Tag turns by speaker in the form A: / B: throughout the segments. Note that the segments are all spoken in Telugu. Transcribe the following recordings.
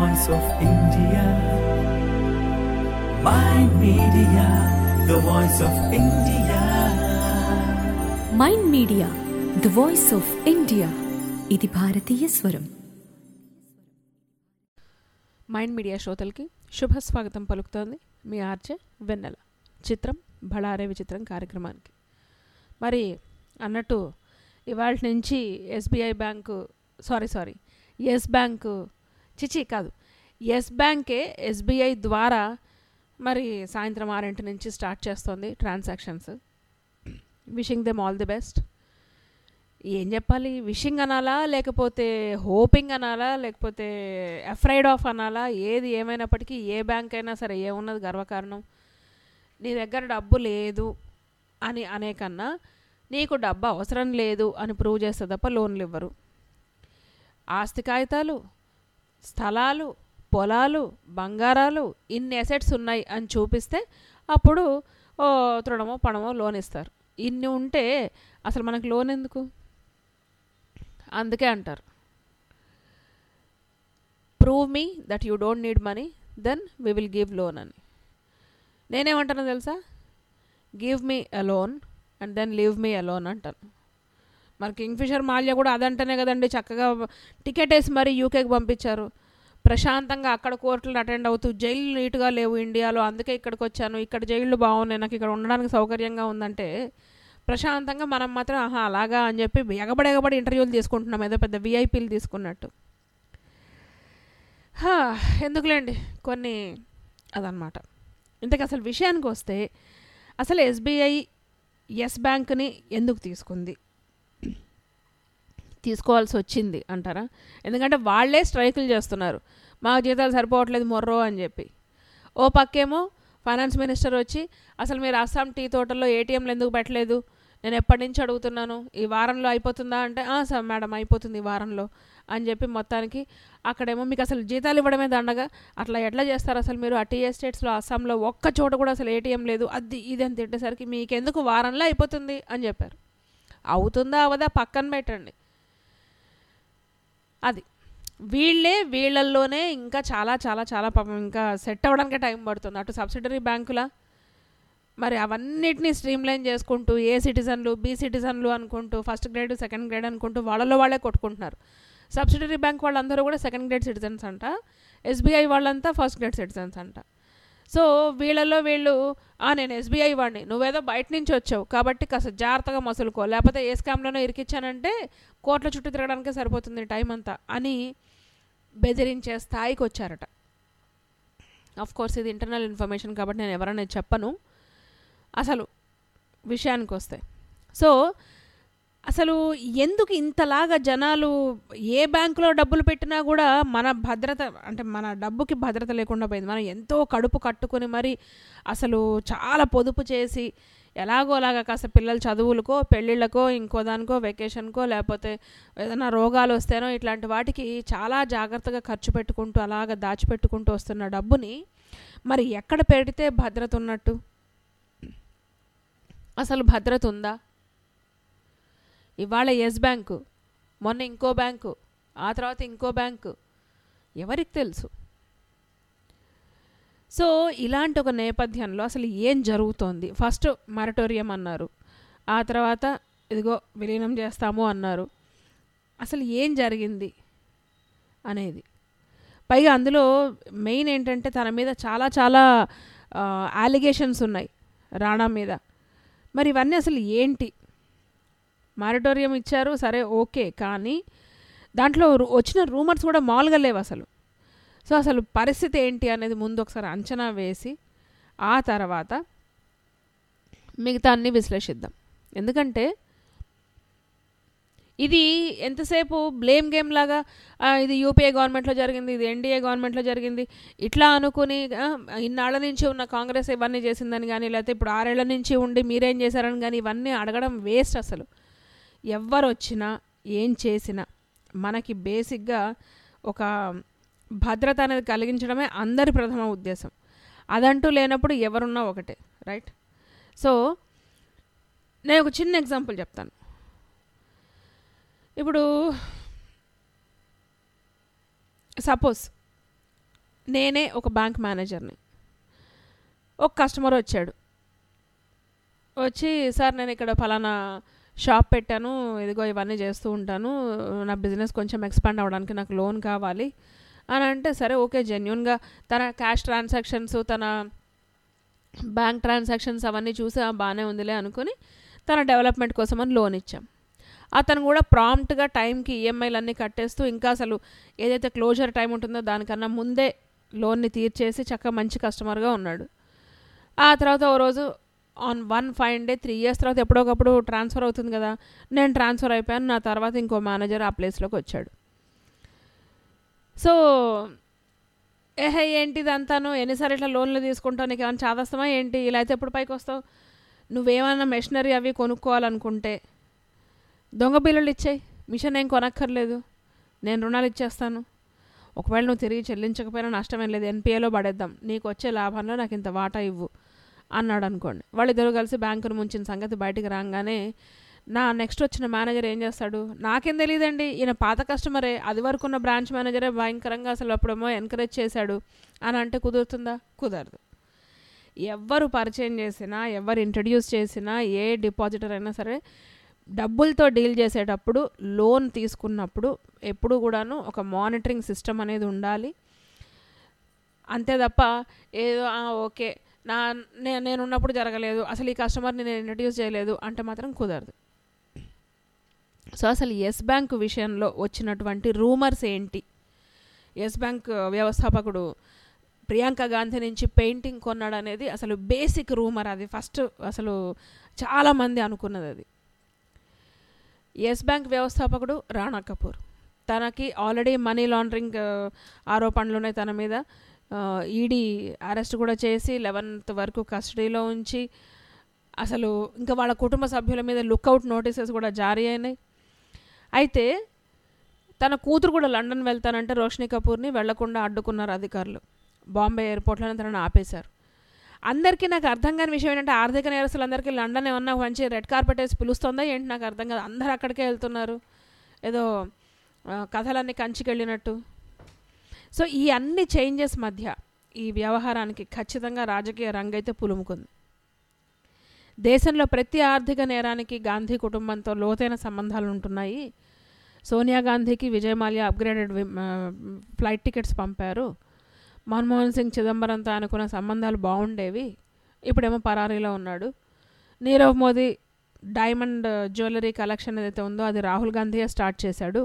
A: voice of India. Mind Media, the voice of India.
B: Mind Media the voice of India. ఇది భారతీయ స్వరం.
C: మైండ్ మీడియా శ్రోతలకి శుభస్వాగతం పలుకుతోంది మీ ఆర్జే వెన్నెల. చిత్రం బళారే విచిత్రం కార్యక్రమానికి. మరి అన్నట్టు ఇవాళ నుంచి ఎస్బీఐ బ్యాంకు ఎస్ బ్యాంకు కాదు ఎస్ బ్యాంకే ఎస్బీఐ ద్వారా మరి సాయంత్రం 6 నుంచి స్టార్ట్ చేస్తుంది transactions. Wishing them all the best. ఏం చెప్పాలి, విషింగ్ అనాలా లేకపోతే హోపింగ్ అనాలా లేకపోతే అఫ్రైడ్ ఆఫ్ అనాలా, ఏది ఏమైనప్పటికీ ఏ బ్యాంక్ అయినా సరే ఏమున్నది గర్వకారణం. నీ దగ్గర డబ్బు లేదు అని అనే కన్నా నీకు డబ్బు అవసరం లేదు అని ప్రూవ్ చేస్తే తప్ప లోన్లు ఇవ్వరు. ఆస్తి కాగితాలు, స్థలాలు, పొలాలు, బంగారాలు, ఇన్ని అసెట్స్ ఉన్నాయి అని చూపిస్తే అప్పుడు తృణమో పణమో లోన్ ఇస్తారు. ఇన్ని ఉంటే అసలు మనకు లోన్ ఎందుకు? అందుకే అంటారు, prove me that you don't need money then we will give loan అని. నేనేమంటానో తెలుసా, give me a loan and then leave me alone అంటాను. మరి కింగ్ఫిషర్ మాల్యా కూడా అదంటేనే కదండి చక్కగా టికెట్ వేసి మరీ యూకేకి పంపించారు. ప్రశాంతంగా అక్కడ కోర్టులు అటెండ్ అవుతూ, జైలు నీట్గా లేవు ఇండియాలో, అందుకే ఇక్కడికి వచ్చాను, ఇక్కడ జైళ్ళు బాగున్నాయి, నాకు ఇక్కడ ఉండడానికి సౌకర్యంగా ఉందంటే ప్రశాంతంగా మనం మాత్రం అలాగా అని చెప్పి ఎగబడి ఇంటర్వ్యూలు తీసుకుంటున్నాం, ఏదో పెద్ద విఐపీలు తీసుకున్నట్టు. ఎందుకులేండి కొన్ని అదనమాట. ఇంతకు అసలు విషయానికి వస్తే అసలు ఎస్బీఐ ఎస్ బ్యాంక్ని ఎందుకు తీసుకోవాల్సి వచ్చింది అంటారా? ఎందుకంటే వాళ్ళే స్ట్రైకులు చేస్తున్నారు, మా జీతాలు సరిపోవట్లేదు మొర్రో అని చెప్పి. ఓ పక్కేమో ఫైనాన్స్ మినిస్టర్ వచ్చి అసలు మీరు అస్సాం టీ తోటల్లో ఏటీఎంలు ఎందుకు పెట్టలేదు, నేను ఎప్పటి నుంచి అడుగుతున్నాను, ఈ వారంలో అయిపోతుందా అంటే సార్ మేడం అయిపోతుంది ఈ వారంలో అని చెప్పి మొత్తానికి అక్కడేమో మీకు అసలు జీతాలు ఇవ్వడమే దండగా, అట్లా ఎట్లా చేస్తారు అసలు మీరు, ఆ టీ ఎస్టేట్స్లో అస్సాంలో ఒక్క చోట కూడా అసలు ఏటీఎం లేదు, అది ఇది అని తిట్టేసరికి మీకెందుకు వారంలో అయిపోతుంది అని చెప్పారు. అవుతుందా అవదా పక్కన పెట్టండి, అది వీళ్ళల్లోనే ఇంకా చాలా చాలా చాలా పాపం ఇంకా సెట్ అవ్వడానికే టైం పడుతుంది. అటు సబ్సిడరీ బ్యాంకుల మరి అవన్నిటినీ స్ట్రీమ్లైన్ చేసుకుంటూ ఏ సిటిజన్లు బి సిటిజన్లు అనుకుంటూ ఫస్ట్ గ్రేడ్ సెకండ్ గ్రేడ్ అనుకుంటూ వాళ్ళే కొట్టుకుంటున్నారు. సబ్సిడరీ బ్యాంక్ వాళ్ళందరూ కూడా సెకండ్ గ్రేడ్ సిటిజన్స్ అంట, ఎస్బీఐ వాళ్ళంతా ఫస్ట్ గ్రేడ్ సిటిజన్స్ అంట. సో వీళ్ళల్లో వీళ్ళు నేను ఎస్బీఐ వాడిని, నువ్వేదో బయట నుంచి వచ్చావు కాబట్టి కాస్త జాగ్రత్తగా మసులుకో, లేకపోతే ఏ స్కామ్లోనో ఇరికిచ్చానంటే కోట్ల చుట్టూ తిరగడానికే సరిపోతుంది టైం అంతా అని బెదిరించే స్థాయికి వచ్చారట. ఆఫ్ కోర్స్ ఇది ఇంటర్నల్ ఇన్ఫర్మేషన్ కాబట్టి నేను ఎవరైనా చెప్పను. అసలు విషయానికి వస్తే సో అసలు ఎందుకు ఇంతలాగా జనాలు ఏ బ్యాంకులో డబ్బులు పెట్టినా కూడా మన భద్రత అంటే మన డబ్బుకి భద్రత లేకుండా పోయింది. మనం ఎంతో కడుపు కట్టుకొని మరి అసలు చాలా పొదుపు చేసి ఎలాగో అలాగా కాస్త పిల్లల చదువులకో పెళ్ళిళ్ళకో ఇంకో దానికో వెకేషన్కో లేకపోతే ఏదైనా రోగాలు వస్తేనో ఇట్లాంటి వాటికి చాలా జాగ్రత్తగా ఖర్చు పెట్టుకుంటూ అలాగ దాచిపెట్టుకుంటూ వస్తున్న డబ్బుని మరి ఎక్కడ పెడితే భద్రత ఉన్నట్టు? అసలు భద్రత ఉందా? ఇవాళ ఎస్ బ్యాంకు, మొన్న ఇంకో బ్యాంకు, ఆ తర్వాత ఇంకో బ్యాంకు, ఎవరికి తెలుసు? సో ఇలాంటి ఒక నేపథ్యంలో అసలు ఏం జరుగుతోంది? ఫస్ట్ మారటోరియం అన్నారు, ఆ తర్వాత ఇదిగో విలీనం చేస్తాము అన్నారు. అసలు ఏం జరిగింది అనేది, పైగా అందులో మెయిన్ ఏంటంటే తన మీద చాలా చాలా అలిగేషన్స్ ఉన్నాయి రాణా మీద. మరి ఇవన్నీ అసలు ఏంటి? మారటోరియం ఇచ్చారు సరే ఓకే, కానీ దాంట్లో వచ్చిన రూమర్స్ కూడా మామూలుగా లేవు అసలు. సో అసలు పరిస్థితి ఏంటి అనేది ముందు ఒకసారి అంచనా వేసి ఆ తర్వాత మిగతా అన్నీ విశ్లేషిద్దాం. ఎందుకంటే ఇది ఎంతసేపు బ్లేమ్ గేమ్ లాగా ఇది యూపీఏ గవర్నమెంట్లో జరిగింది, ఇది ఎన్డీఏ గవర్నమెంట్లో జరిగింది ఇట్లా అనుకుని ఇన్నాళ్ళ నుంచి ఉన్న కాంగ్రెస్ ఇవన్నీ చేసిందని కానీ లేకపోతే ఇప్పుడు 6 ఏళ్ల నుంచి ఉండి మీరేం చేశారని కానీ ఇవన్నీ అడగడం వేస్ట్. అసలు ఎవరు వచ్చినా ఏం చేసినా మనకి బేసిక్గా ఒక భద్రత అనేది కలిగించడమే అందరి ప్రథమ ఉద్దేశం. అదంటూ లేనప్పుడు ఎవరున్నా ఒకటే, రైట్? సో నేను ఒక చిన్న ఎగ్జాంపుల్ చెప్తాను. ఇప్పుడు సపోజ్ నేనే ఒక బ్యాంక్ మేనేజర్ని. ఒక కస్టమర్ వచ్చాడు. వచ్చి, సార్ నేను ఇక్కడ ఫలానా షాప్ పెట్టాను, ఇదిగో ఇవన్నీ చేస్తూ ఉంటాను, నా బిజినెస్ కొంచెం ఎక్స్పాండ్ అవ్వడానికి నాకు లోన్ కావాలి అని అంటే, సరే ఓకే, జెన్యూన్గా తన క్యాష్ ట్రాన్సాక్షన్స్, తన బ్యాంక్ ట్రాన్సాక్షన్స్ అవన్నీ చూసి బాగానే ఉందిలే అనుకుని తన డెవలప్మెంట్ కోసం అని లోన్ ఇచ్చాం. అతను కూడా ప్రాంప్ట్గా టైంకి ఈఎంఐలు అన్నీ కట్టేస్తూ, ఇంకా అసలు ఏదైతే క్లోజర్ టైం ఉంటుందో దానికన్నా ముందే లోన్ని తీర్చేసి చక్కగా మంచి కస్టమర్గా ఉన్నాడు. ఆ తర్వాత ఓ రోజు on one fine day 3 years తర్వాత ఎప్పుడోకప్పుడు ట్రాన్స్ఫర్ అవుతుంది కదా, నేను ట్రాన్స్ఫర్ అయిపోయాను. నా తర్వాత ఇంకో మేనేజర్ ఆ ప్లేస్లోకి వచ్చాడు. సో ఏంటిది అంతాను, ఎన్నిసార్లు ఇట్లా లోన్లు తీసుకుంటావు, నీకు ఏమైనా చాదస్తామా ఏంటి, ఇలా అయితే ఎప్పుడు పైకి వస్తావు, నువ్వేమైనా మెషినరీ అవి కొనుక్కోవాలనుకుంటే దొంగ బిల్లులు ఇచ్చేయి, మిషన్ ఏం కొనక్కర్లేదు, నేను రుణాలు ఇచ్చేస్తాను, ఒకవేళ నువ్వు తిరిగి చెల్లించకపోయినా నష్టమేం లేదు, ఎన్పిఏలో పడేద్దాం, నీకు వచ్చే లాభంలో నాకు ఇంత వాటా ఇవ్వు అన్నాడు అనుకోండి. వాళ్ళిద్దరూ కలిసి బ్యాంకును ముంచిన సంగతి బయటికి రాగానే నా నెక్స్ట్ వచ్చిన మేనేజర్ ఏం చేస్తాడు, నాకేం తెలియదండి, ఈయన పాత కస్టమరే, అది వరకు ఉన్న బ్రాంచ్ మేనేజరే భయంకరంగా అసలు అప్పుడేమో ఎంకరేజ్ చేశాడు అని అంటే కుదురుతుందా? కుదరదు. ఎవరు పరిచయం చేసినా, ఎవరు ఇంట్రడ్యూస్ చేసినా, ఏ డిపాజిటర్ అయినా సరే డబ్బులతో డీల్ చేసేటప్పుడు, లోన్ తీసుకున్నప్పుడు ఎప్పుడు కూడాను ఒక మానిటరింగ్ సిస్టమ్ అనేది ఉండాలి. అంతే తప్ప ఏదో ఓకే నేను ఉన్నప్పుడు జరగలేదు, అసలు ఈ కస్టమర్ని నేను ఇంట్రడ్యూస్ చేయలేదు అంటే మాత్రం కుదరదు. సో అసలు ఎస్ బ్యాంక్ విషయంలో వచ్చినటువంటి రూమర్స్ ఏంటి, ఎస్ బ్యాంక్ వ్యవస్థాపకుడు ప్రియాంక గాంధీ నుంచి పెయింటింగ్ కొన్నాడు అనేది అసలు బేసిక్ రూమర్. అది ఫస్ట్ అసలు చాలామంది అనుకున్నది అది. ఎస్ బ్యాంక్ వ్యవస్థాపకుడు రాణా కపూర్, తనకి ఆల్రెడీ మనీ లాండరింగ్ ఆరోపణలు ఉన్నాయి తన మీద. ఈడీ అరెస్ట్ కూడా చేసి 11th వరకు కస్టడీలో ఉంచి, అసలు ఇంకా వాళ్ళ కుటుంబ సభ్యుల మీద లుక్అవుట్ నోటీసెస్ కూడా జారీ అయినాయి. అయితే తన కూతురు కూడా లండన్ వెళ్తానంటే రోషిని కపూర్ని వెళ్లకుండా అడ్డుకున్నారు అధికారులు. బాంబే ఎయిర్పోర్ట్లోనే తనను ఆపేశారు. అందరికీ నాకు అర్థం కాని విషయం ఏంటంటే, ఆర్థిక నేరస్తులందరికీ లండన్ ఏమన్నా మంచి రెడ్ కార్పెట్ వేసి పిలుస్తుందా ఏంటి నాకు అర్థం కాదు. అందరు అక్కడికే వెళ్తున్నారు, ఏదో కథలన్నీ కంచికెళ్ళినట్టు. సో ఈ అన్ని చేంజెస్ మధ్య ఈ వ్యవహారానికి ఖచ్చితంగా రాజకీయ రంగైతే పులుముకుంది. దేశంలో ప్రతి ఆర్థిక నేరానికి గాంధీ కుటుంబంతో లోతైన సంబంధాలు ఉంటున్నాయి. సోనియా గాంధీకి Vijay Mallya upgraded flight tickets పంపారు. మన్మోహన్ సింగ్ చిదంబరంతో అనుకున్న సంబంధాలు బాగుండేవి, ఇప్పుడేమో పరారీలో ఉన్నాడు. Nirav Modi diamond jewellery collection ఏదైతే ఉందో అది రాహుల్ గాంధీయే స్టార్ట్ చేశాడు,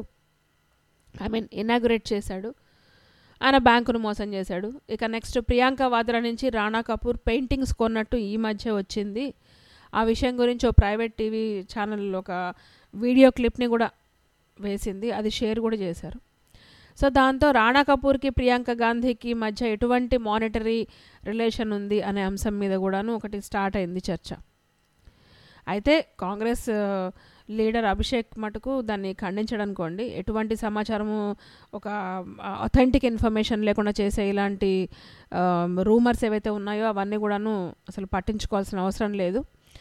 C: ఇనాగ్రేట్ చేశాడు. ఆయన బ్యాంకును మోసం చేశాడు. ఇక నెక్స్ట్ ప్రియాంక వాద్రా నుంచి రాణా కపూర్ పెయింటింగ్స్ కొన్నట్టు ఈ మధ్య వచ్చింది. ఆ విషయం గురించి ఓ ప్రైవేట్ టీవీ ఛానల్ ఒక వీడియో క్లిప్ని కూడా వేసింది, అది షేర్ కూడా చేశారు. సో దాంతో రాణా కపూర్కి ప్రియాంక గాంధీకి మధ్య ఎటువంటి మానిటరీ రిలేషన్ ఉంది అనే అంశం మీద కూడాను ఒకటి స్టార్ట్ అయింది చర్చ. అయితే కాంగ్రెస్ లీడర్ అభిషేక్ మటుకు దాన్ని ఖండించడనుకోండి, ఎటువంటి సమాచారము ఒక అథెంటిక్ ఇన్ఫర్మేషన్ లేకుండా చేసే ఇలాంటి రూమర్స్ ఏవైతే ఉన్నాయో అవన్నీ కూడాను అసలు పట్టించుకోవాల్సిన అవసరం లేదు.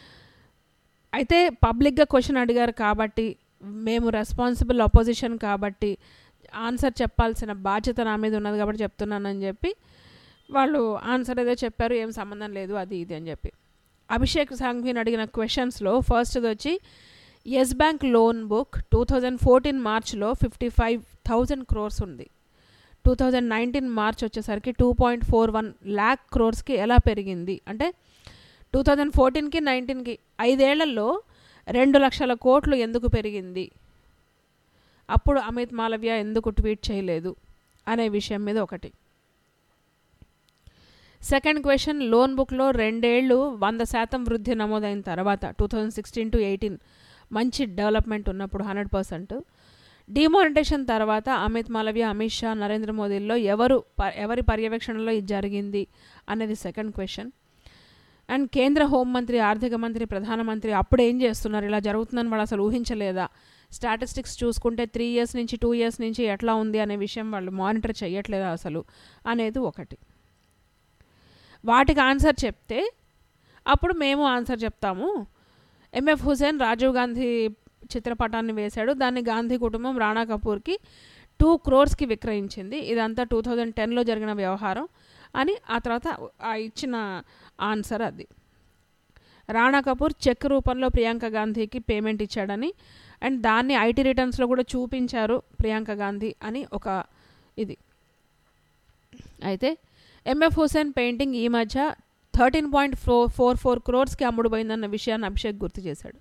C: అయితే పబ్లిక్గా క్వశ్చన్ అడిగారు కాబట్టి, మేము రెస్పాన్సిబుల్ అపోజిషన్ కాబట్టి ఆన్సర్ చెప్పాల్సిన బాధ్యత నా మీద ఉన్నది కాబట్టి చెప్తున్నానని చెప్పి వాళ్ళు ఆన్సర్ ఏదో చెప్పారు, ఏం సంబంధం లేదు అది ఇది అని చెప్పి. అభిషేక్ సాంఘ్వీని అడిగిన క్వశ్చన్స్లో ఫస్ట్ది వచ్చి ఎస్ బ్యాంక్ లోన్ బుక్ 2014 మార్చ్లో 55,000 crores ఉంది. 2019 మార్చ్ వచ్చేసరికి 2.41 lakh crores ఎలా పెరిగింది అంటే 2014కి 19కి 5 ఏళ్లలో 2 లక్షల కోట్లు ఎందుకు పెరిగింది, అప్పుడు అమిత్ మాలవ్య ఎందుకు ట్వీట్ చేయలేదు అనే విషయం మీద ఒకటి. సెకండ్ క్వశ్చన్, లోన్ బుక్లో 2 ఏళ్ళు 100% వృద్ధి నమోదైన తర్వాత 2016 to 18 మంచి డెవలప్మెంట్ ఉన్నప్పుడు 100%, డిమానిటేషన్ తర్వాత అమిత్ మాలవ్య, అమిత్ షా, నరేంద్ర మోదీల్లో ఎవరి పర్యవేక్షణలో ఇది జరిగింది అనేది సెకండ్ క్వశ్చన్. అండ్ కేంద్ర హోంమంత్రి, ఆర్థిక మంత్రి, ప్రధానమంత్రి అప్పుడు ఏం చేస్తున్నారు, ఇలా జరుగుతుందని వాళ్ళు అసలు ఊహించలేదా, స్టాటిస్టిక్స్ చూసుకుంటే 3 years నుంచి 2 years నుంచి ఎట్లా ఉంది అనే విషయం వాళ్ళు మానిటర్ చేయట్లేదా అసలు అనేది ఒకటి. వాటికి ఆన్సర్ చెప్తే అప్పుడు మేము ఆన్సర్ చెప్తాము. ఎంఎఫ్ హుసేన్ రాజీవ్ గాంధీ చిత్రపటాన్ని వేశాడు, దాన్ని గాంధీ కుటుంబం రాణా కపూర్కి 2 crores విక్రయించింది. ఇదంతా 2010లో జరిగిన వ్యవహారం అని ఆ తర్వాత ఇచ్చిన ఆన్సర్ అది. రాణా కపూర్ చెక్ రూపంలో ప్రియాంక గాంధీకి పేమెంట్ ఇచ్చాడని అండ్ దాన్ని ఐటీ రిటర్న్స్లో కూడా చూపించారు ప్రియాంక గాంధీ అని ఒక ఇది. అయితే ఎంఎఫ్ హుసేన్ పెయింటింగ్ ఈ మధ్య 13.44 crores అమ్ముడుపోయిందన్న విషయాన్ని అభిషేక్ గుర్తు చేశాడు.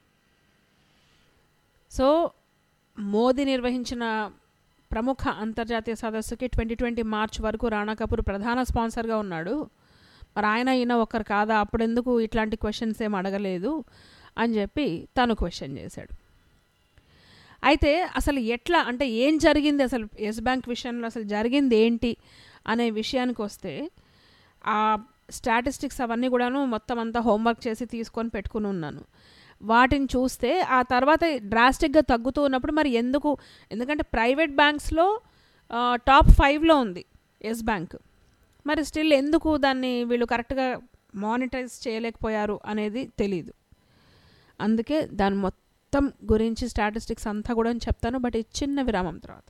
C: సో మోదీ నిర్వహించిన ప్రముఖ అంతర్జాతీయ సదస్సుకి 2020 మార్చ్ వరకు రాణా కపూర్ ప్రధాన స్పాన్సర్గా ఉన్నాడు. మరి ఈయన ఒకరు కాదా, అప్పుడెందుకు ఇట్లాంటి క్వశ్చన్స్ ఏం అడగలేదు అని చెప్పి తను క్వశ్చన్ చేశాడు. అయితే అసలు ఎట్లా అంటే ఏం జరిగింది, అసలు ఎస్ బ్యాంక్ విషయంలో అసలు జరిగింది ఏంటి అనే విషయానికి వస్తే ఆ స్టాటిస్టిక్స్ అవన్నీ కూడాను మొత్తం అంతా హోంవర్క్ చేసి తీసుకొని పెట్టుకుని ఉన్నాను. వాటిని చూస్తే ఆ తర్వాత డ్రాస్టిక్గా తగ్గుతూ ఉన్నప్పుడు మరి ఎందుకంటే ప్రైవేట్ బ్యాంక్స్లో టాప్ 5లో ఉంది ఎస్ బ్యాంక్. మరి స్టిల్ ఎందుకు దాన్ని వీళ్ళు కరెక్ట్గా మానిటైజ్ చేయలేకపోయారు అనేది తెలీదు. అందుకే దాని మొత్తం గురించి స్టాటిస్టిక్స్ అంతా కూడా చెప్తాను, బట్ ఈ చిన్న విరామం తర్వాత.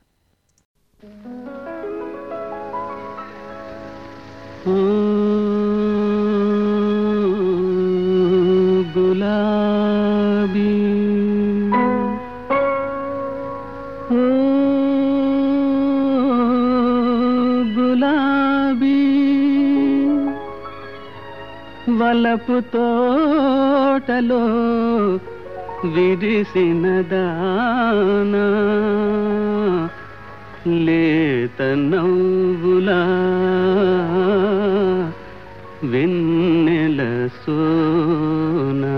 D: గులాబీ గులాబీ వలపు తోటలో విరిసిన దానా లేత నవ్వులా వెన్నెల సోనా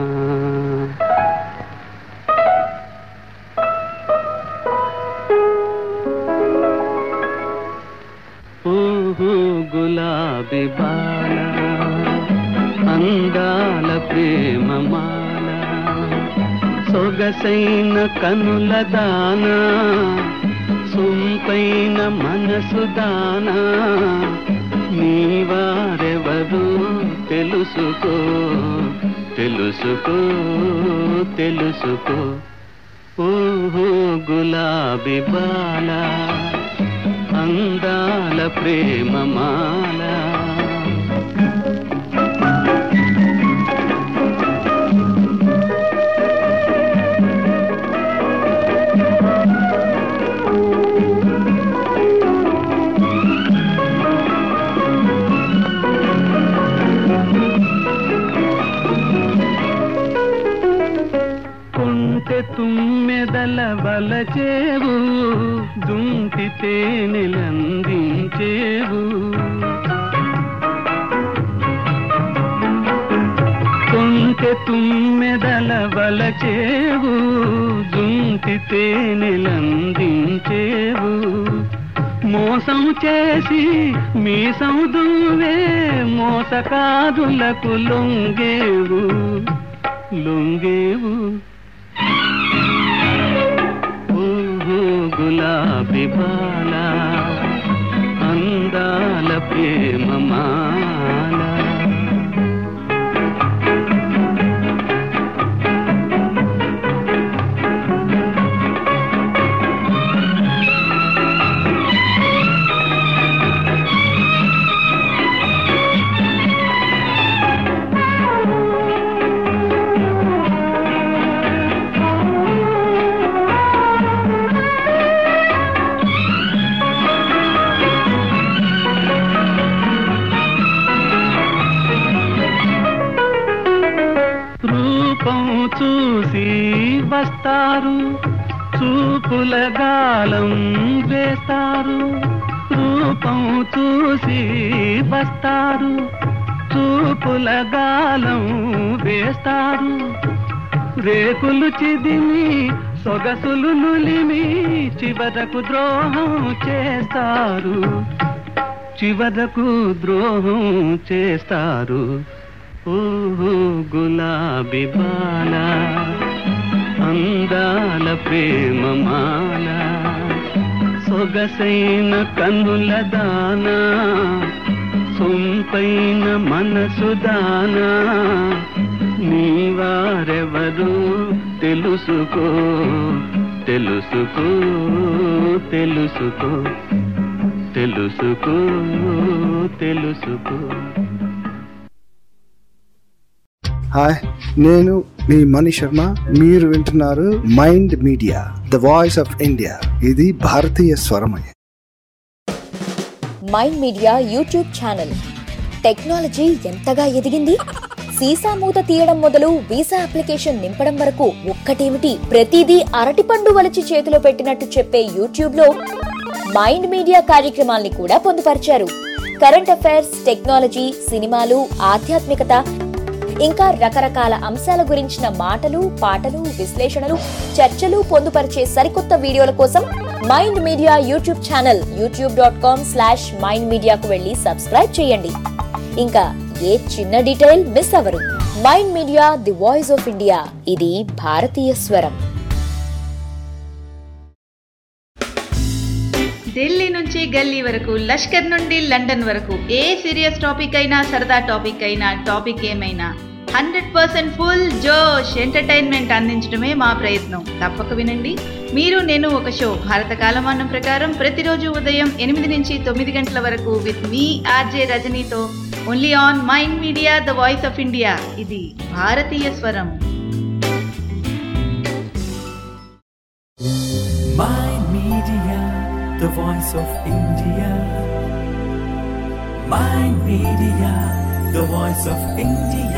D: ఓహో గులాబీ బాల అందాల ప్రేమ మాల సొగసైన కనుల దానా సొంపైన మనసు దానా నీవారెవరు తెలుసుకో తెలుసుకో తెలుసుకో ఓహో గులాబీ బాల అందాల ప్రేమ మాల తుమ్మెదల వలచేవు దుంటి తేనెలందించేవు కొంటె తుమ్మెదల వలచేవు దుంటి తేనెలందించేవు మోసం చేసి మీసం దువ్వే మోసకాదులకు లొంగేవు లొంగేవు గులాబీ బాల అందాల ప్రేమ మాల చూసి వస్తారు చూపుల గాలం వేస్తారు రూపం చూసి వస్తారు చూపుల గాలం వేస్తారు రేకులు చిదిమి సొగసులు నులిమి చివరకు ద్రోహం చేస్తారు చివరకు ద్రోహం చేస్తారు ఓహో గులాబీ బాల అందాల ప్రేమ మాల సొగసైన కన్నుల దానా సొంపైన మనసు దానా నీవారెవరు తెలుసుకో తెలుసుకో తెలుసుకో తెలుసుకో తెలుసుకో.
E: హాయ్, నేను మీ మణి శర్మ. మీరు వింటున్నారు Mind Media, the voice of India. ఇది భారతీయ స్వరమయ.
F: Mind Media YouTube channel. Technology ఎంతగా ఎదిగింది? సీసా మూత తీయడం మొదలు వీసా అప్లికేషన్ నింపడం వరకు ఒక్కటేమిటి, ప్రతిదీ అరటిపండు వలిచి చేతిలో పెట్టినట్టు చెప్పే యూట్యూబ్ లో మైండ్ మీడియా కార్యక్రమాల్ని కూడా పొందుపరిచారు. కరెంట్ అఫైర్స్, టెక్నాలజీ, సినిమాలు, ఆధ్యాత్మికత, ఇంకా రకరకాల అంశాల గురించిన మాటలు, పాటలు, విశ్లేషణలు, చర్చలు పొందుపరిచే సరికొత్త వీడియోల కోసం mind Media YouTube channel youtube.com/mindmedia వెళ్ళి సబ్స్క్రైబ్ చేయండి. ఇంకా ఏ చిన్న డీటెయిల్ మిస్ అవ్వరు. Mind Media, the voice of India. ఇది భారతీయ స్వరం.
G: ఢిల్లీ నుంచి గల్లీ వరకు, లష్కర్ నుండి లండన్ వరకు, ఏ సీరియస్ టాపిక్ అయినా, సరదా టాపిక్ అయినా, టాపిక్ ఏమైనా 100% ఫుల్ జోష్ ఎంటర్టైన్మెంట్ అందించడమే మా ప్రయత్నం. తప్పక వినండి. మీరు నేను ఒక షో భారత కాలమానం ప్రకారం ప్రతిరోజు ఉదయం 8 నుంచి 9 గంటల వరకు విత్ మీ ఆర్జే రజనీతో only on Mind Media, the voice of India. ఇది భారతీయ స్వరం.
A: Mind Media, the voice of India. Mind Media, the voice of India.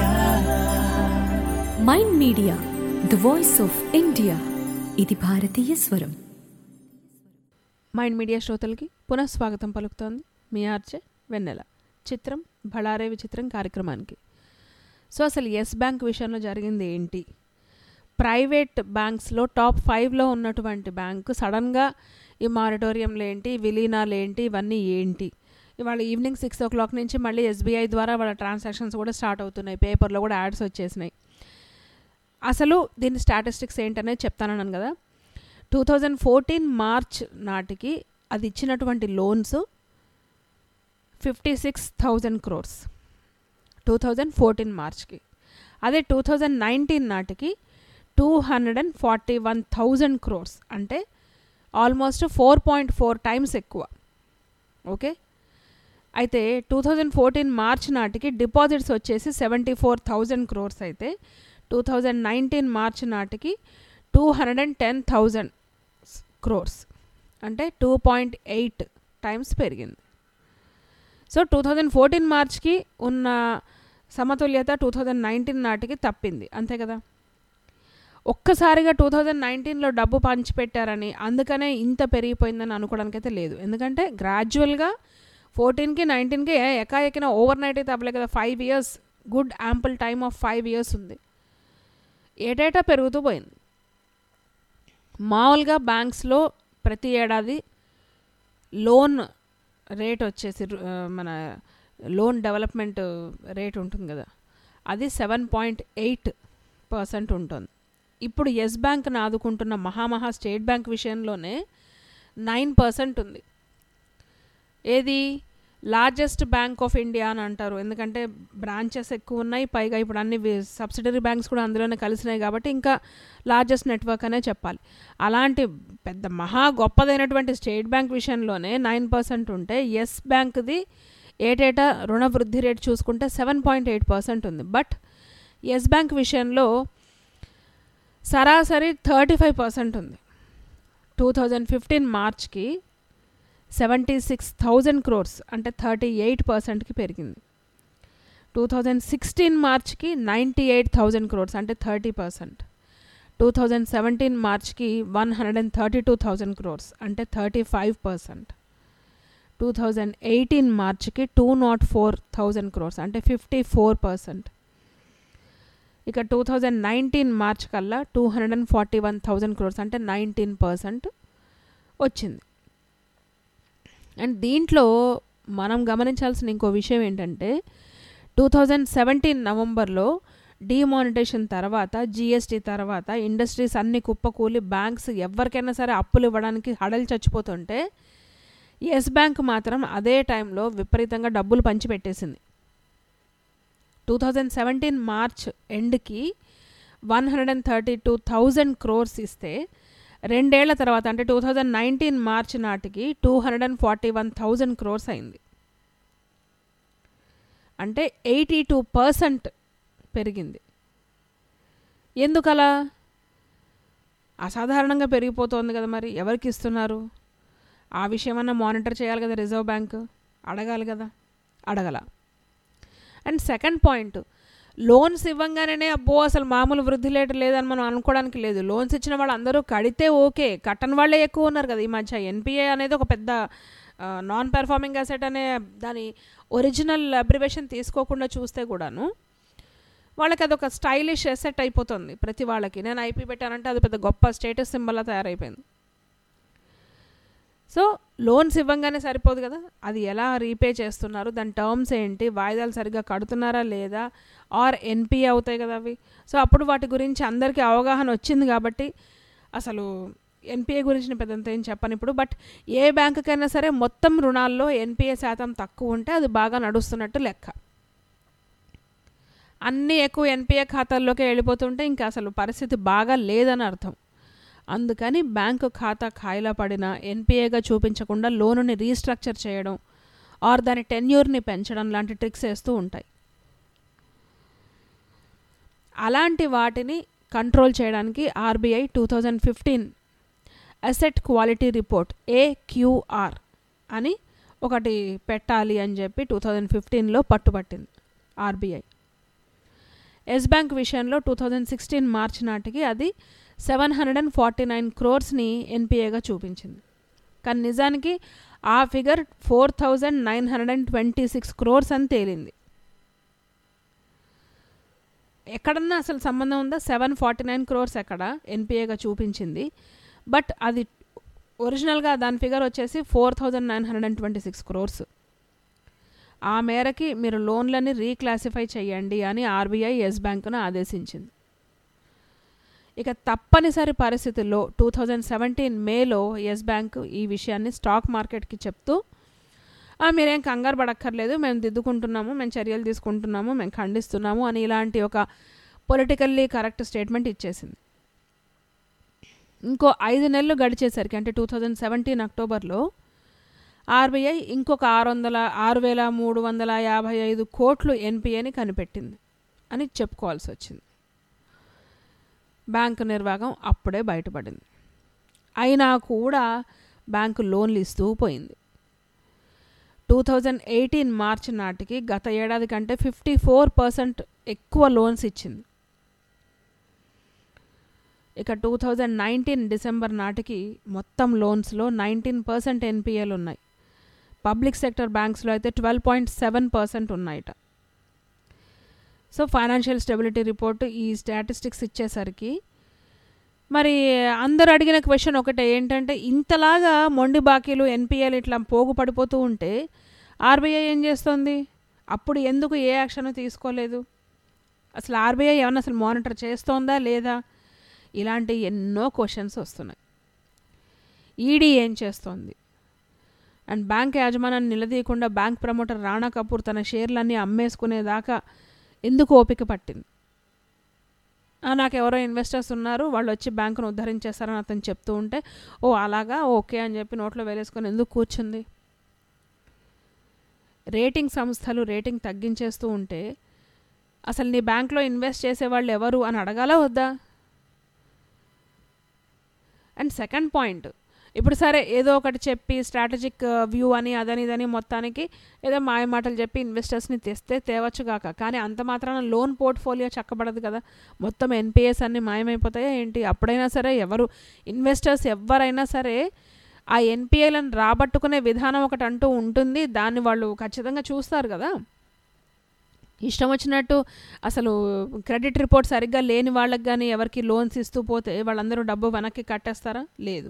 B: Mind Media, the voice of India. ఇది భారతీయ స్వరం.
C: మైండ్ మీడియా శ్రోతలకి పునఃస్వాగతం పలుకుతోంది మీ ఆర్జే వెన్నెల. చిత్రం బళారే విచిత్రం కార్యక్రమానికి. సో అసలు ఎస్ బ్యాంక్ విషయంలో జరిగింది ఏంటి? ప్రైవేట్ బ్యాంక్స్లో టాప్ 5లో ఉన్నటువంటి బ్యాంకు సడన్గా ఈ మారిటోరియంలు ఏంటి, విలీనాలు ఏంటి, ఇవన్నీ ఏంటి? ఇవాళ ఈవినింగ్ 6 o'clock నుంచి మళ్ళీ SBI ద్వారా వాళ్ళ ట్రాన్సాక్షన్స్ కూడా స్టార్ట్ అవుతున్నాయి. పేపర్లో కూడా యాడ్స్ వచ్చేసినాయి. అసలు దీని స్టాటిస్టిక్స్ ఏంటనేది చెప్తానన్నాను కదా. 2014 మార్చ్ నాటికి అది ఇచ్చినటువంటి లోన్స్ 56,000 crores 2014 మార్చ్కి. అదే 2019 నాటికి 241,000 crores, అంటే ఆల్మోస్ట్ 4.4 times ఎక్కువ. ఓకే, అయితే 2014 మార్చ్ నాటికి డిపాజిట్స్ వచ్చేసి 74,000 crores అయితే 2019 మార్చ్ నాటికి 210,000 crores, అంటే 2.8 times పెరిగింది. సో 2014 మార్చ్కి ఉన్న సమతుల్యత 2019 నాటికి తప్పింది, అంతే కదా. ఒక్కసారిగా 2019లో డబ్బు పంచిపెట్టారని అందుకనే ఇంత పెరిగిపోయిందని అనుకోవడానికైతే లేదు. ఎందుకంటే గ్రాడ్యువల్గా 14కి 19కి ఎకాఎకిన ఓవర్ నైట్ అయితే అవ్వలే కదా. 5 years, good ample time of 5 years ఉంది. ఏటేటా పెరుగుతూ పోయింది. మామూలుగా బ్యాంక్స్లో ప్రతి ఏడాది లోన్ రేట్ వచ్చేసి మన లోన్ డెవలప్మెంట్ రేట్ ఉంటుంది కదా, అది 7.8% ఉంటుంది. ఇప్పుడు ఎస్ బ్యాంక్ను ఆదుకుంటున్న మహామహా స్టేట్ బ్యాంక్ విషయంలోనే 9% ఉంది. ఏది లార్జెస్ట్ బ్యాంక్ ఆఫ్ ఇండియా అని అంటారు, ఎందుకంటే బ్రాంచెస్ ఎక్కువ ఉన్నాయి, పైగా ఇప్పుడు అన్ని సబ్సిడరీ బ్యాంక్స్ కూడా అందులోనే కలిసినాయి కాబట్టి ఇంకా లార్జెస్ట్ నెట్వర్క్ అనే చెప్పాలి. అలాంటి పెద్ద మహా గొప్పదైనటువంటి స్టేట్ బ్యాంక్ విషయంలోనే 9% ఉంటే ఎస్ బ్యాంక్ది ఏటేటా రుణ వృద్ధి రేటు చూసుకుంటే 7.8% ఉంది. బట్ ఎస్ బ్యాంక్ విషయంలో సరాసరి 35% ఉంది. 2015 మార్చ్కి 76,000 crores, అంటే 38%కి పెరిగింది. 2016 మార్చ్కి 98,000 crores, అంటే 30%. 2017 మార్చ్కి 132,000 crores, అంటే 35%. 2018 మార్చ్కి 204,000 crores, అంటే 54%. ఇక 2019 మార్చ్ కల్లా 241,000 crores, అంటే 19% వచ్చింది. అండ్ దీంట్లో మనం గమనించాల్సిన ఇంకో విషయం ఏంటంటే 2017 నవంబర్లో డిమానిటైజేషన్ తర్వాత, జిఎస్టీ తర్వాత ఇండస్ట్రీస్ అన్ని కుప్పకూలి బ్యాంక్స్ ఎవరికైనా సరే అప్పులు ఇవ్వడానికి హడలు చచ్చిపోతుంటే ఎస్ బ్యాంక్ మాత్రం అదే టైంలో విపరీతంగా డబ్బులు పంచిపెట్టేసింది. 2017 మార్చ్ ఎండ్కి 132,000 crores ఇస్తే 2 ఏళ్ల తర్వాత అంటే 2019 మార్చి నాటికి 241,000 crores అయింది. అంటే 82% పెరిగింది. ఎందుకలా? అసాధారణంగా పెరిగిపోతుంది కదా, మరి ఎవరికి ఇస్తున్నారు ఆ విషయమన్నా మానిటర్ చేయాలి కదా రిజర్వ్ బ్యాంక్, అడగాలి కదా, అడగల. అండ్ సెకండ్ పాయింట్, లోన్స్ ఇవ్వంగానే అబ్బో అసలు మామూలు వృద్ధి లేదని మనం అనుకోవడానికి లేదు. లోన్స్ ఇచ్చిన వాళ్ళు అందరూ కడితే ఓకే, కట్టని వాళ్ళే ఎక్కువ ఉన్నారు కదా ఈ మధ్య. ఎన్పిఏ అనేది ఒక పెద్ద నాన్ పెర్ఫార్మింగ్ అసెట్ అనే దాని ఒరిజినల్ అబ్రివేషన్ తీసుకోకుండా చూస్తే కూడాను వాళ్ళకి అదొక స్టైలిష్ అసెట్ అయిపోతుంది ప్రతి వాళ్ళకి. నేను ఐపీ పెట్టానంటే అది పెద్ద గొప్ప స్టేటస్ సింబల్లా తయారైపోయింది. సో లోన్స్ ఇవ్వంగానే సరిపోదు కదా, అది ఎలా రీపే చేస్తున్నారు, దాని టర్మ్స్ ఏంటి, వాయిదాలు సరిగ్గా కడుతున్నారా లేదా, ఆర్ ఎన్పిఏ అవుతాయి కదా అవి. సో అప్పుడు వాటి గురించి అందరికీ అవగాహన వచ్చింది కాబట్టి అసలు ఎన్పిఏ గురించి పెద్దంత ఏం చెప్పను ఇప్పుడు. బట్ ఏ బ్యాంకుకైనా సరే మొత్తం రుణాల్లో ఎన్పిఏ శాతం తక్కువ ఉంటే అది బాగా నడుస్తున్నట్టు లెక్క. అన్నీ ఎక్కువ ఎన్పిఏ ఖాతాల్లోకి వెళ్ళిపోతుంటే ఇంకా అసలు పరిస్థితి బాగా లేదని అర్థం. అందుకని బ్యాంకు ఖాతా ఖాయిలా పడిన ఎన్పిఏగా చూపించకుండా లోనుని రీస్ట్రక్చర్ చేయడం ఆర్ దాని టెన్యూర్ని పెంచడం లాంటి ట్రిక్స్ వేస్తూ ఉంటాయి. అలాంటి వాటిని కంట్రోల్ చేయడానికి RBI 2015 asset quality report AQR అని ఒకటి పెట్టాలి అని చెప్పి 2015లో పట్టుబట్టింది ఆర్బీఐ. ఎస్ బ్యాంక్ విషయంలో 2016 మార్చి నాటికి అది 749 crores ఎన్పిఏగా చూపించింది. కానీ నిజానికి ఆ ఫిగర్ 4,926 crores అని తేలింది. ఎక్కడన్నా అసలు సంబంధం ఉందా? 749 crores ఎక్కడ ఎన్పిఏగా చూపించింది, బట్ అది ఒరిజినల్గా దాని ఫిగర్ వచ్చేసి 4,926 crores. ఆ మేరకి మీరు లోన్లని రీక్లాసిఫై చేయండి అని ఆర్బీఐ ఎస్ బ్యాంకును ఆదేశించింది. ఇక తప్పనిసరి పరిస్థితుల్లో 2017 మేలో ఎస్ బ్యాంకు ఈ విషయాన్ని స్టాక్ మార్కెట్కి చెప్తూ మీరేం కంగారు పడక్కర్లేదు, మేము దిద్దుకుంటున్నాము, మేము చర్యలు తీసుకుంటున్నాము, మేము ఖండిస్తున్నాము అని ఇలాంటి ఒక పొలిటికల్లీ కరెక్ట్ స్టేట్మెంట్ ఇచ్చేసింది. ఇంకో 5 నెలలు గడిచేసరికి అంటే 2017 అక్టోబర్లో ఆర్బీఐ ఇంకొక 6,355 కోట్లు ఎన్పిఏని కనిపెట్టింది అని చెప్పుకోవాల్సి వచ్చింది. బ్యాంకు నిర్వాహకం అప్పుడే బయటపడింది. అయినా కూడా బ్యాంకు లోన్లు ఇస్తూ పోయింది. 2018 మార్చి నాటికి గత ఏడాది కంటే 54% ఎక్కువ లోన్స్ ఇచ్చింది. ఇక 2019 డిసెంబర్ నాటికి మొత్తం లోన్స్లో 19% ఎన్పిఏలు ఉన్నాయి. పబ్లిక్ సెక్టర్ బ్యాంక్స్లో అయితే 12.7% ఉన్నాయట. సో ఫైనాన్షియల్ స్టెబిలిటీ రిపోర్టు ఈ స్టాటిస్టిక్స్ ఇచ్చేసరికి మరి అందరు అడిగిన క్వశ్చన్ ఒకటే, ఏంటంటే ఇంతలాగా మొండి బాకీలు ఎన్పిఏలు ఇట్లా పోగు పడిపోతూ ఉంటే ఆర్బీఐ ఏం చేస్తుంది, అప్పుడు ఎందుకు ఏ యాక్షన్ తీసుకోలేదు, అసలు ఆర్బీఐ ఏమన్నా అసలు మానిటర్ చేస్తోందా లేదా, ఇలాంటి ఎన్నో క్వశ్చన్స్ వస్తున్నాయి. ఈడీ ఏం చేస్తోంది, అండ్ బ్యాంక్ యాజమాన్యాన్ని నిలదీయకుండా బ్యాంక్ ప్రమోటర్ రాణా కపూర్ తన షేర్లన్నీ అమ్మేసుకునేదాకా ఎందుకు ఓపిక పట్టింది. నాకు ఎవరో ఇన్వెస్టర్స్ ఉన్నారు, వాళ్ళు వచ్చి బ్యాంకును ఉద్ధరించేస్తారని అతను చెప్తూ ఉంటే ఓ అలాగా ఓకే అని చెప్పి నోట్లో వేలేసుకొని ఎందుకు కూర్చుంది. రేటింగ్ సంస్థలు రేటింగ్ తగ్గించేస్తూ ఉంటే అసలు నీ బ్యాంక్లో ఇన్వెస్ట్ చేసేవాళ్ళు ఎవరు అని అడగాలా వద్దా. అండ్ సెకండ్ పాయింట్, ఇప్పుడు సరే ఏదో ఒకటి చెప్పి స్ట్రాటజిక్ వ్యూ అని అదని ఇదని మొత్తానికి ఏదో మాయ మాటలు చెప్పి ఇన్వెస్టర్స్ని తేవచ్చు కాక, కానీ అంత మాత్రాన లోన్ పోర్ట్ఫోలియో చక్కబడదు కదా, మొత్తం ఎన్పిఎస్ అన్నీ మాయమైపోతాయా ఏంటి. అప్పుడైనా సరే ఇన్వెస్టర్స్ ఎవరైనా సరే ఆ ఎన్పిఏలను రాబట్టుకునే విధానం ఒకటి అంటూ ఉంటుంది, దాన్ని వాళ్ళు ఖచ్చితంగా చూస్తారు కదా. ఇష్టం వచ్చినట్టు అసలు క్రెడిట్ రిపోర్ట్ సరిగ్గా లేని వాళ్ళకి కానీ ఎవరికి లోన్స్ ఇస్తూ పోతే వాళ్ళందరూ డబ్బు వెనక్కి కట్టేస్తారా? లేదు.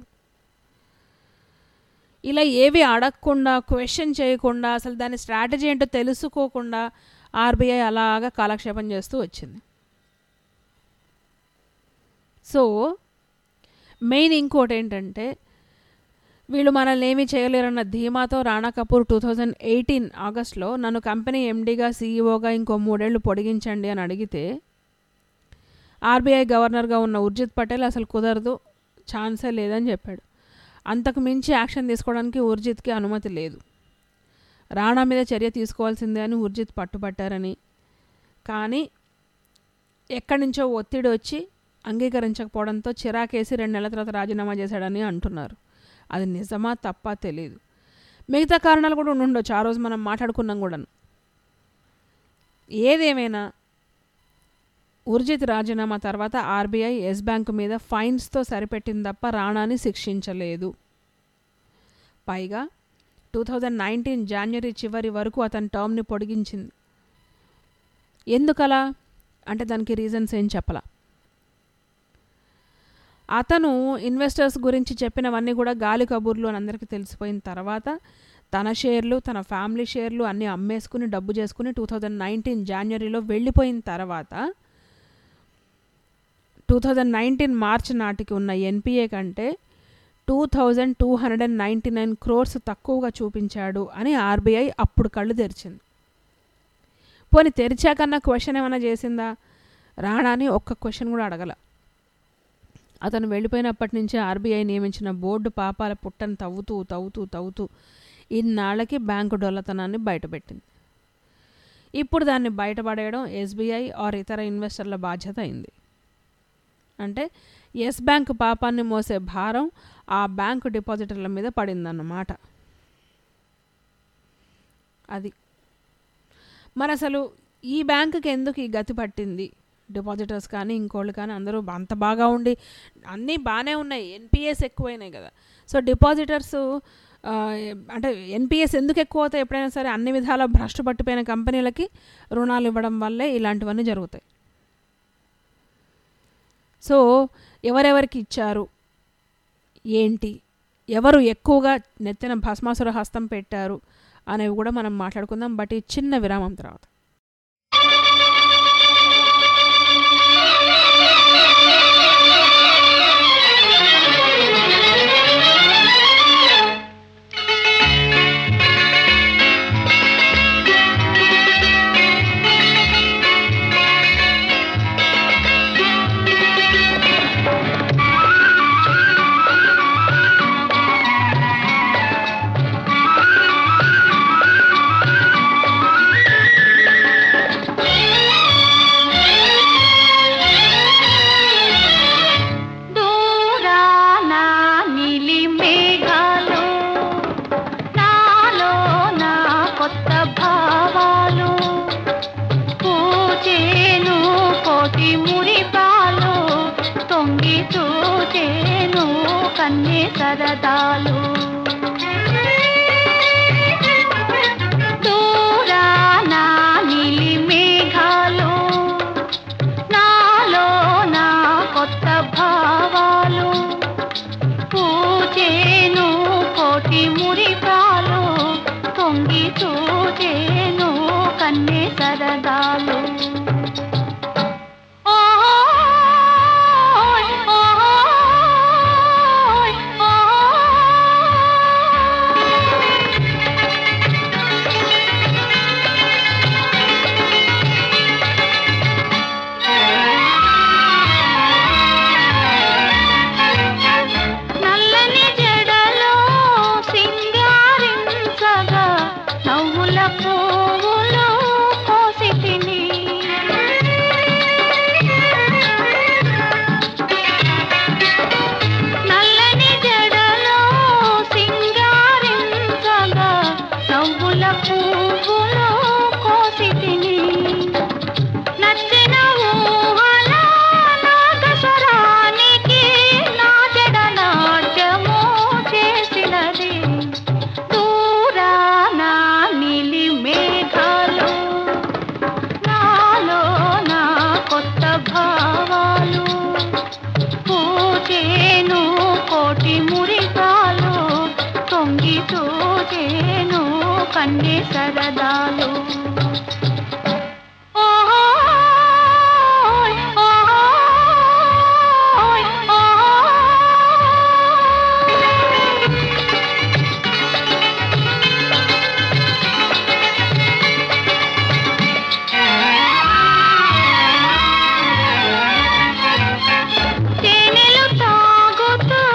C: ఇలా ఏవి అడగకుండా క్వశ్చన్ చేయకుండా అసలు దాని స్ట్రాటజీ ఏంటో తెలుసుకోకుండా ఆర్బీఐ అలాగా కాలక్షేపం చేస్తూ వచ్చింది. సో మెయిన్ ఇంకోటి ఏంటంటే వీళ్ళు మనల్ని ఏమీ చేయలేరన్న ధీమాతో రాణా కపూర్ 2018 ఆగస్టులో నన్ను కంపెనీ ఎండీగా సీఈఓగా ఇంకో 3 ఏళ్ళు పొడిగించండి అని అడిగితే ఆర్బీఐ గవర్నర్గా ఉన్న ఉర్జిత్ పటేల్ అసలు కుదరదు, ఛాన్సే లేదని చెప్పాడు. అంతకు మించి యాక్షన్ తీసుకోవడానికి ఉర్జిత్కి అనుమతి లేదు. రాణా మీద చర్య తీసుకోవాల్సిందే అని ఉర్జిత్ పట్టుబట్టారని, కానీ ఎక్కడి నుంచో ఒత్తిడి వచ్చి అంగీకరించకపోవడంతో చిరాకేసి 2 నెలల తర్వాత రాజీనామా చేశాడని అంటున్నారు. అది నిజమా తప్ప తెలియదు. మిగతా కారణాలు కూడా ఉండొచ్చు, ఆ రోజు మనం మాట్లాడుకున్నాం కూడా. ఏదేమైనా ఉర్జిత్ రాజీనామా తర్వాత ఆర్బీఐ ఎస్ బ్యాంకు మీద ఫైన్స్తో సరిపెట్టింది తప్ప రాణాని శిక్షించలేదు. పైగా 2019 జనవరి చివరి వరకు అతని టర్మ్ని పొడిగించింది. ఎందుకలా అంటే దానికి రీజన్స్ ఏం చెప్పలా. అతను ఇన్వెస్టర్స్ గురించి చెప్పినవన్నీ కూడా గాలి కబుర్లు అని అందరికీ తెలిసిపోయిన తర్వాత తన షేర్లు, తన ఫ్యామిలీ షేర్లు అన్నీ అమ్మేసుకుని డబ్బు చేసుకుని 2019 జనవరిలో వెళ్ళిపోయిన తర్వాత 2019 మార్చి నాటికి ఉన్న ఎన్పిఏ కంటే 2299 crores తక్కువగా చూపించాడు అని ఆర్బీఐ అప్పుడు కళ్ళు తెరిచింది. పోనీ తెరిచాకన్నా క్వశ్చన్ ఏమైనా చేసిందా? రాణాని ఒక్క క్వశ్చన్ కూడా అడగల. అతను వెళ్ళిపోయినప్పటి నుంచి ఆర్బీఐ నియమించిన బోర్డు పాపాల పుట్టను తవ్వుతూ ఇన్నాళ్ళకి బ్యాంకు డొల్లతనాన్ని బయటపెట్టింది. ఇప్పుడు దాన్ని బయటపడేయడం ఎస్బీఐ ఆర్ ఇతర ఇన్వెస్టర్ల బాధ్యత అయింది. అంటే ఎస్ బ్యాంక్ పాపాన్ని మోసే భారం ఆ బ్యాంకు డిపాజిటర్ల మీద పడిందన్నమాట. అది మరి అసలు ఈ బ్యాంకుకి ఎందుకు ఈ గతి పట్టింది? డిపాజిటర్స్ కానీ ఇంకోళ్ళు కానీ అందరూ అంత బాగా ఉండి అన్నీ బాగానే ఉన్నాయి, ఎన్పిఎస్ ఎక్కువైనాయి కదా. సో డిపాజిటర్స్ అంటే ఎన్పిఎస్ ఎందుకు ఎక్కువ అవుతాయి? ఎప్పుడైనా సరే అన్ని విధాల భ్రష్టు పట్టిపోయిన కంపెనీలకి రుణాలు ఇవ్వడం వల్లే ఇలాంటివన్నీ జరుగుతాయి. సో ఎవరెవరికి ఇచ్చారు ఏంటి, ఎవరు ఎక్కువగా నెత్తిన భస్మాసుర హస్తం పెట్టారు అనేవి కూడా మనం మాట్లాడుకుందాం, బట్ ఈ చిన్న విరామం తర్వాత.
H: సరదాలు దూరాన నీలి మేఘాలు నాలో నా కొత్త భావాలు పూజేను కోటి మురిపాలు తొంగి చూచేను కన్నే సరదాలు కన్నే సరదాలు తేనెలు తాగుతూ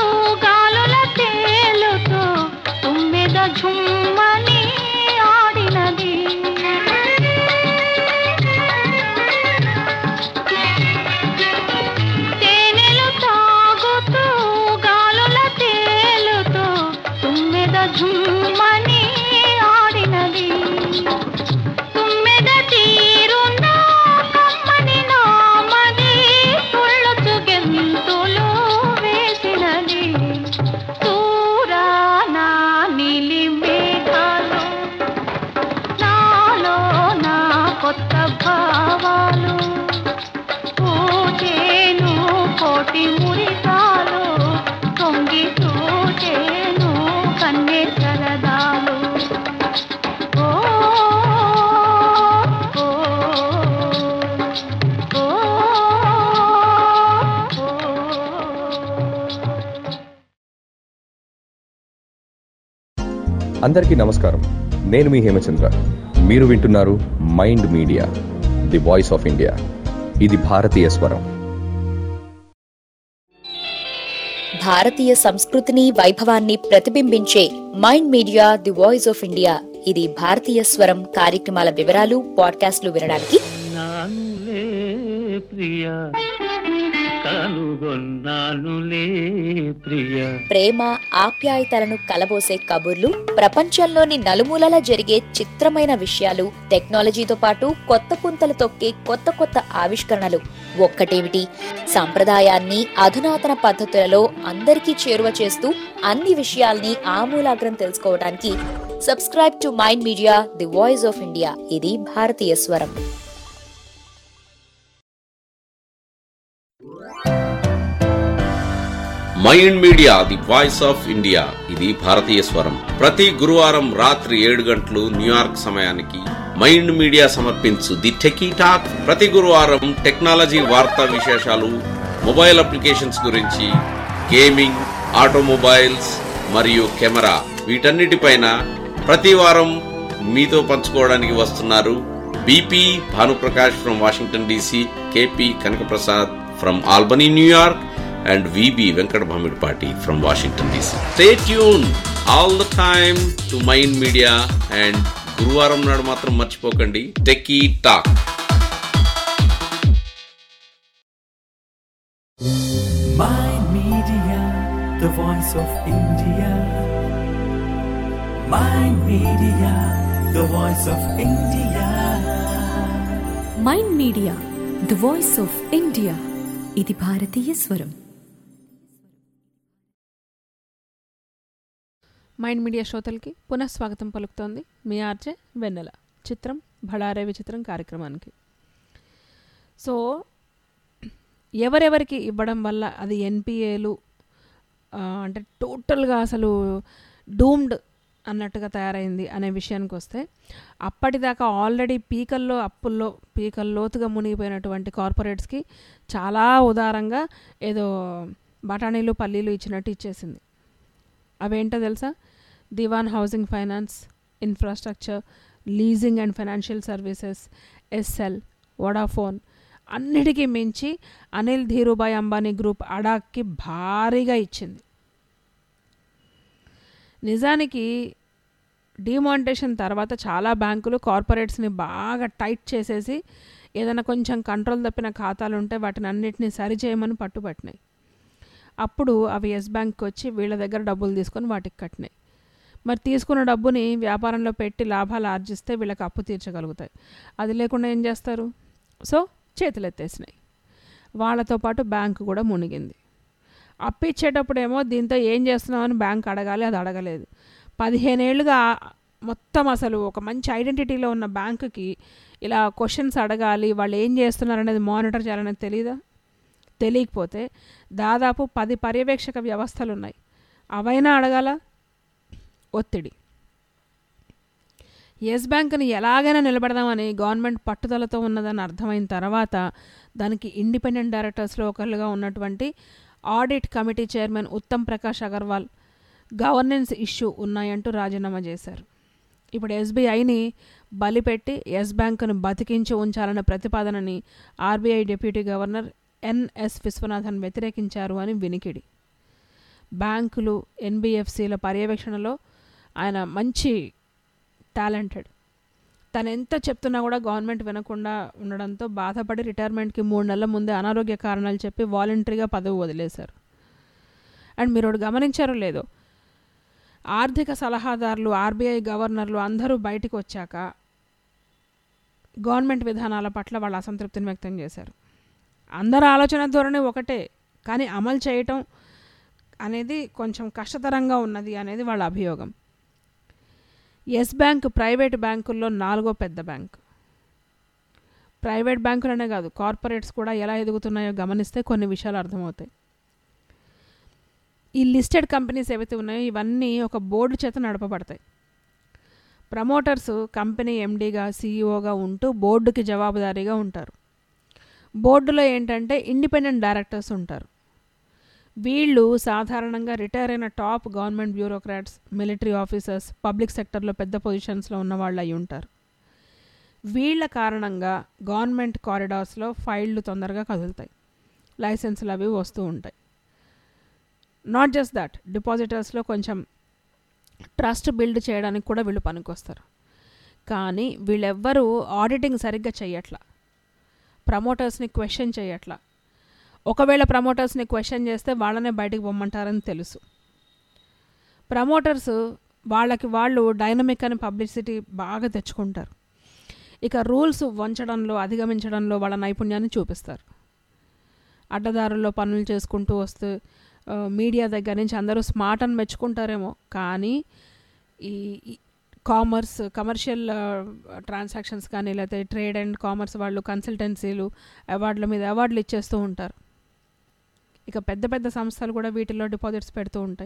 H: కొత్త భావాలు పూచేను కోటి మురికాలు తొంగి చూచేను కన్నే సరదాలు ఓ ఓ, ఓ, ఓ.
I: అందరికీ నమస్కారం. నేను మీ హేమచంద్ర. మీరు వింటున్నారు Mind Media, the voice of India. ఇది భారతీయ స్వరం.
F: భారతీయ సంస్కృతిని వైభవాన్ని ప్రతిబింబించే Mind Media the voice of India. ఇది భారతీయ స్వరం కార్యక్రమాల వివరాలు పాడ్కాస్ట్లు వినడానికి
D: నానులే ప్రియా కనుగొన్నానులే ప్రియా.
F: ప్రేమ ఆప్యాయతలను కలబోసే కబుర్లు, ప్రపంచంలోని నలుమూలలా జరిగే చిత్రమైన విషయాలు, టెక్నాలజీతో పాటు కొత్త పుంతలు తొక్కే కొత్త కొత్త ఆవిష్కరణలు. ఒక్కటేమిటి, సంప్రదాయాన్ని అధునాతన పద్ధతులలో అందరికీ చేరువ చేస్తూ అన్ని విషయాల్ని ఆమూలాగ్రం తెలుసుకోవడానికి subscribe to Mind Media the voice of India. ఇది భారతీయ స్వరం.
J: Mind Media the voice of India, ఇది భారతీయ స్వరం. ప్రతి గురువారం రాత్రి 7 గంటలు న్యూయార్క్ సమయానికి మైండ్ మీడియా సమర్పించు ది టెకీ టాక్. ప్రతి గురువారం టెక్నాలజీ వార్తా విశేషాలు, మొబైల్ అప్లికేషన్స్ గురించి, గేమింగ్, ఆటోమొబైల్స్ మరియు కెమెరా, వీటన్నిటిపైన ప్రతి వారం మీతో పంచుకోవడానికి వస్తున్నారు BP Bhanuprakash from Washington DC, KP Kanakaprasad from Albany New York, and VB Venkat Bhamidpati from Washington DC. Stay tuned all the time to Mind Media, and గురువారం నాడు మాత్రం మర్చిపోకండి techie talk.
A: Mind Media, the voice of India. Mind Media, the voice of India.
B: Mind Media the voice of India. ఇది భారతీయ స్వరం.
C: మైండ్ మీడియా శ్రోతలకి పునఃస్వాగతం పలుకుతోంది మీ ఆర్జే వెన్నెల. చిత్రం భళారే విచిత్రం కార్యక్రమానికి. సో ఎవరెవరికి ఇవ్వడం వల్ల అది ఎన్పిఏలు అంటే టోటల్గా అసలు డూమ్డ్ అన్నట్టుగా తయారైంది అనే విషయానికి వస్తే, అప్పటిదాకా ఆల్రెడీ పీకల్లోతుగా మునిగిపోయినటువంటి కార్పొరేట్స్కి చాలా ఉదారంగా ఏదో బఠానీలు పల్లీలు ఇచ్చినట్టు ఇచ్చేసింది. అవేంటో తెలుసా? Dewan housing finance, infrastructure, leasing and financial services, SL, Vodafone, అన్నిటికీ మించి అనిల్ ధీరుభాయ్ అంబానీ గ్రూప్ అడాక్కి భారీగా ఇచ్చింది. నిజానికి డిమానిటేషన్ తర్వాత చాలా బ్యాంకులు కార్పొరేట్స్ని బాగా టైట్ చేసేసి ఏదైనా కొంచెం కంట్రోల్ తప్పిన ఖాతాలు ఉంటే వాటిని అన్నిటినీ సరిచేయమని పట్టుబట్టినాయి. అప్పుడు అవి ఎస్ బ్యాంక్కి వచ్చి వీళ్ళ దగ్గర డబ్బులు తీసుకొని వాటికి కట్టినాయి. మరి తీసుకున్న డబ్బుని వ్యాపారంలో పెట్టి లాభాలు ఆర్జిస్తే వీళ్ళకి అప్పు తీర్చగలుగుతాయి. అది లేకుండా ఏం చేస్తారు? సో చేతులు ఎత్తేసినాయి. వాళ్ళతో పాటు బ్యాంకు కూడా మునిగింది. అప్పు ఇచ్చేటప్పుడేమో దీంతో ఏం చేస్తున్నామని బ్యాంక్ అడగాలి, అది అడగలేదు. 15 ఏళ్ళుగా మొత్తం అసలు ఒక మంచి ఐడెంటిటీలో ఉన్న బ్యాంకుకి ఇలా క్వశ్చన్స్ అడగాలి, వాళ్ళు ఏం చేస్తున్నారు అనేది మానిటర్ చేయాలనేది తెలీదా? తెలియకపోతే దాదాపు 10 పర్యవేక్షక వ్యవస్థలు ఉన్నాయి, అవైనా అడగాల. ఒత్తిడి. ఎస్ బ్యాంకుని ఎలాగైనా నిలబెడదామని గవర్నమెంట్ పట్టుదలతో ఉన్నదని అర్థమైన తర్వాత దానికి ఇండిపెండెంట్ డైరెక్టర్స్లో ఒకరుగా ఉన్నటువంటి audit committee chairman Uttam Prakash Agarwal governance issue ఉన్నాయంటూ రాజీనామా చేశారు. ఇప్పుడు ఎస్బీఐని బలిపెట్టి ఎస్ బ్యాంకును బతికించి ఉంచాలన్న ప్రతిపాదనని RBI deputy governor NS Viswanathan వ్యతిరేకించారు అని వినికిడి. బ్యాంకులు, ఎన్బిఎఫ్సిల పర్యవేక్షణలో ఆయన మంచి టాలెంటెడ్. తను ఎంత చెప్తున్నా కూడా గవర్నమెంట్ వినకుండా ఉండడంతో బాధపడి రిటైర్మెంట్కి 3 నెలల ముందే అనారోగ్య కారణాలు చెప్పి వాలంటరీగా పదవి వదిలేశారు. అండ్ మీరు ఒకటి గమనించారో లేదో, ఆర్థిక సలహాదారులు, ఆర్బీఐ గవర్నర్లు అందరూ బయటకు వచ్చాక గవర్నమెంట్ విధానాల పట్ల వాళ్ళ అసంతృప్తిని వ్యక్తం చేశారు. అందరి ఆలోచన ధోరణి ఒకటే, కానీ అమలు చేయటం అనేది కొంచెం కష్టతరంగా ఉన్నది అనేది వాళ్ళ అభియోగం. ఎస్ బ్యాంక్ ప్రైవేటు బ్యాంకుల్లో 4వ పెద్ద బ్యాంకు. ప్రైవేట్ బ్యాంకులనే కాదు, కార్పొరేట్స్ కూడా ఎలా ఎదుగుతున్నాయో గమనిస్తే కొన్ని విషయాలు అర్థమవుతాయి. ఈ లిస్టెడ్ కంపెనీస్ ఏవైతే ఉన్నాయో ఇవన్నీ ఒక బోర్డు చేత నడపబడతాయి. ప్రమోటర్స్ కంపెనీ ఎండీగా, సీఈఓగా ఉంటూ బోర్డుకి జవాబుదారీగా ఉంటారు. బోర్డులో ఏంటంటే ఇండిపెండెంట్ డైరెక్టర్స్ ఉంటారు. వీళ్ళు సాధారణంగా రిటైర్ అయిన top government bureaucrats, military officers, public సెక్టర్లో పెద్ద పొజిషన్స్లో ఉన్న వాళ్ళు అయి ఉంటారు. వీళ్ళ కారణంగా గవర్నమెంట్ కారిడార్స్లో ఫైళ్ళు తొందరగా కదులుతాయి, లైసెన్సులు అవి వస్తూ ఉంటాయి. నాట్ జస్ట్ దట్, డిపాజిటర్స్లో కొంచెం ట్రస్ట్ బిల్డ్ చేయడానికి కూడా వీళ్ళు పనికొస్తారు. కానీ వీళ్ళెవ్వరూ ఆడిటింగ్ సరిగ్గా చెయ్యట్లా, ప్రమోటర్స్ని క్వశ్చన్ చేయట్లా. ఒకవేళ ప్రమోటర్స్ని క్వశ్చన్ చేస్తే వాళ్ళనే బయటికి పొమ్మంటారని తెలుసు. ప్రమోటర్స్ వాళ్ళకి వాళ్ళు డైనమిక్ అని పబ్లిసిటీ బాగా తెచ్చుకుంటారు. ఇక రూల్స్ వంచడంలో, అధిగమించడంలో వాళ్ళ నైపుణ్యాన్ని చూపిస్తారు. అడ్డదారుల్లో పనులు చేసుకుంటూ వస్తూ మీడియా దగ్గర నుంచి అందరూ స్మార్ట్ అని మెచ్చుకుంటారేమో, కానీ ఈ కమర్షియల్ ట్రాన్సాక్షన్స్ కానీ లేకపోతే ట్రేడ్ అండ్ కామర్స్ వాళ్ళు కన్సల్టెన్సీలు అవార్డుల మీద అవార్డులు ఇచ్చేస్తూ ఉంటారు. ఇక పెద్ద పెద్ద సంస్థలు కూడా వీటిల్లో డిపాజిట్స్ పెడుతూ ఉంటాయి.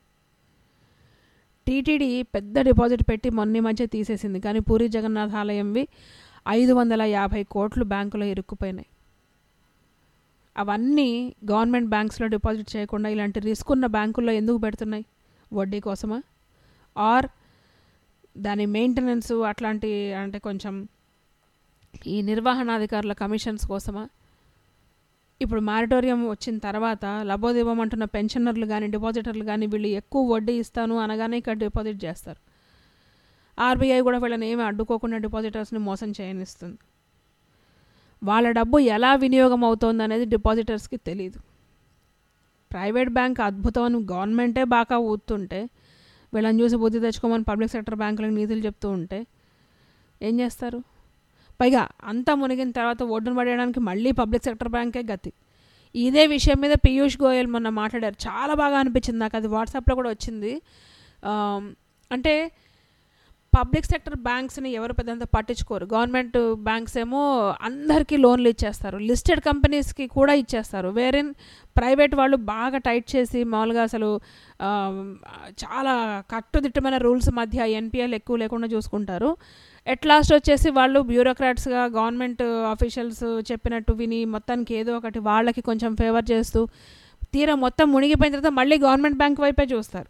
C: టీటీడీ పెద్ద డిపాజిట్ పెట్టి మొన్న మధ్య తీసేసింది, కానీ పూరి జగన్నాథ్ ఆలయంవి 550 కోట్లు బ్యాంకులో ఇరుక్కుపోయినాయి. అవన్నీ గవర్నమెంట్ బ్యాంక్స్లో డిపాజిట్ చేయకుండా ఇలాంటి రిస్క్ ఉన్న బ్యాంకుల్లో ఎందుకు పెడుతున్నాయి? వడ్డీ కోసమా, ఆర్ దాని మెయింటెనెన్స్ అట్లాంటి, అంటే కొంచెం ఈ నిర్వహణాధికారుల కమిషన్స్ కోసమా? ఇప్పుడు మారిటోరియం వచ్చిన తర్వాత లబోదివం అంటున్న పెన్షనర్లు కానీ డిపాజిటర్లు కానీ వీళ్ళు ఎక్కువ వడ్డీ ఇస్తాను అనగానే ఇక్కడ డిపాజిట్ చేస్తారు. ఆర్బీఐ కూడా వీళ్ళని ఏమీ అడ్డుకోకుండా డిపాజిటర్స్ని మోసం చేయనిస్తుంది. వాళ్ళ డబ్బు ఎలా వినియోగం అవుతుంది అనేది డిపాజిటర్స్కి తెలియదు. ప్రైవేట్ బ్యాంక్ అద్భుతం అని గవర్నమెంటే బాగా ఊతుంటే, వీళ్ళని చూసి బుద్ధి తెచ్చుకోమని పబ్లిక్ సెక్టర్ బ్యాంకులకు నీతులు చెప్తూ ఉంటే ఏం చేస్తారు? పైగా అంతా మునిగిన తర్వాత ఒడ్డును పడేయడానికి మళ్ళీ పబ్లిక్ సెక్టర్ బ్యాంకే గతి. ఇదే విషయం మీద పీయూష్ గోయల్ మొన్న మాట్లాడారు, చాలా బాగా అనిపించింది నాకు. అది వాట్సాప్లో కూడా వచ్చింది. అంటే పబ్లిక్ సెక్టర్ బ్యాంక్స్ని ఎవరు పెద్దంత పట్టించుకోరు. గవర్నమెంట్ బ్యాంక్స్ ఏమో అందరికీ లోన్లు ఇచ్చేస్తారు, లిస్టెడ్ కంపెనీస్కి కూడా ఇచ్చేస్తారు. వేరేన్ ప్రైవేట్ వాళ్ళు బాగా టైట్ చేసి మామూలుగా అసలు చాలా కట్టుదిట్టమైన రూల్స్ మధ్య ఎన్పిఎల్ ఎక్కువ లేకుండా చూసుకుంటారు. ఎట్ లాస్ట్ వచ్చేసి వాళ్ళు బ్యూరోక్రాట్స్గా గవర్నమెంట్ ఆఫీషియల్స్ చెప్పినట్టు విని మొత్తానికి ఏదో ఒకటి వాళ్ళకి కొంచెం ఫేవర్ చేస్తూ తీరా మొత్తం మునిగిపోయిన తర్వాత మళ్ళీ గవర్నమెంట్ బ్యాంక్ వైపే చూస్తారు.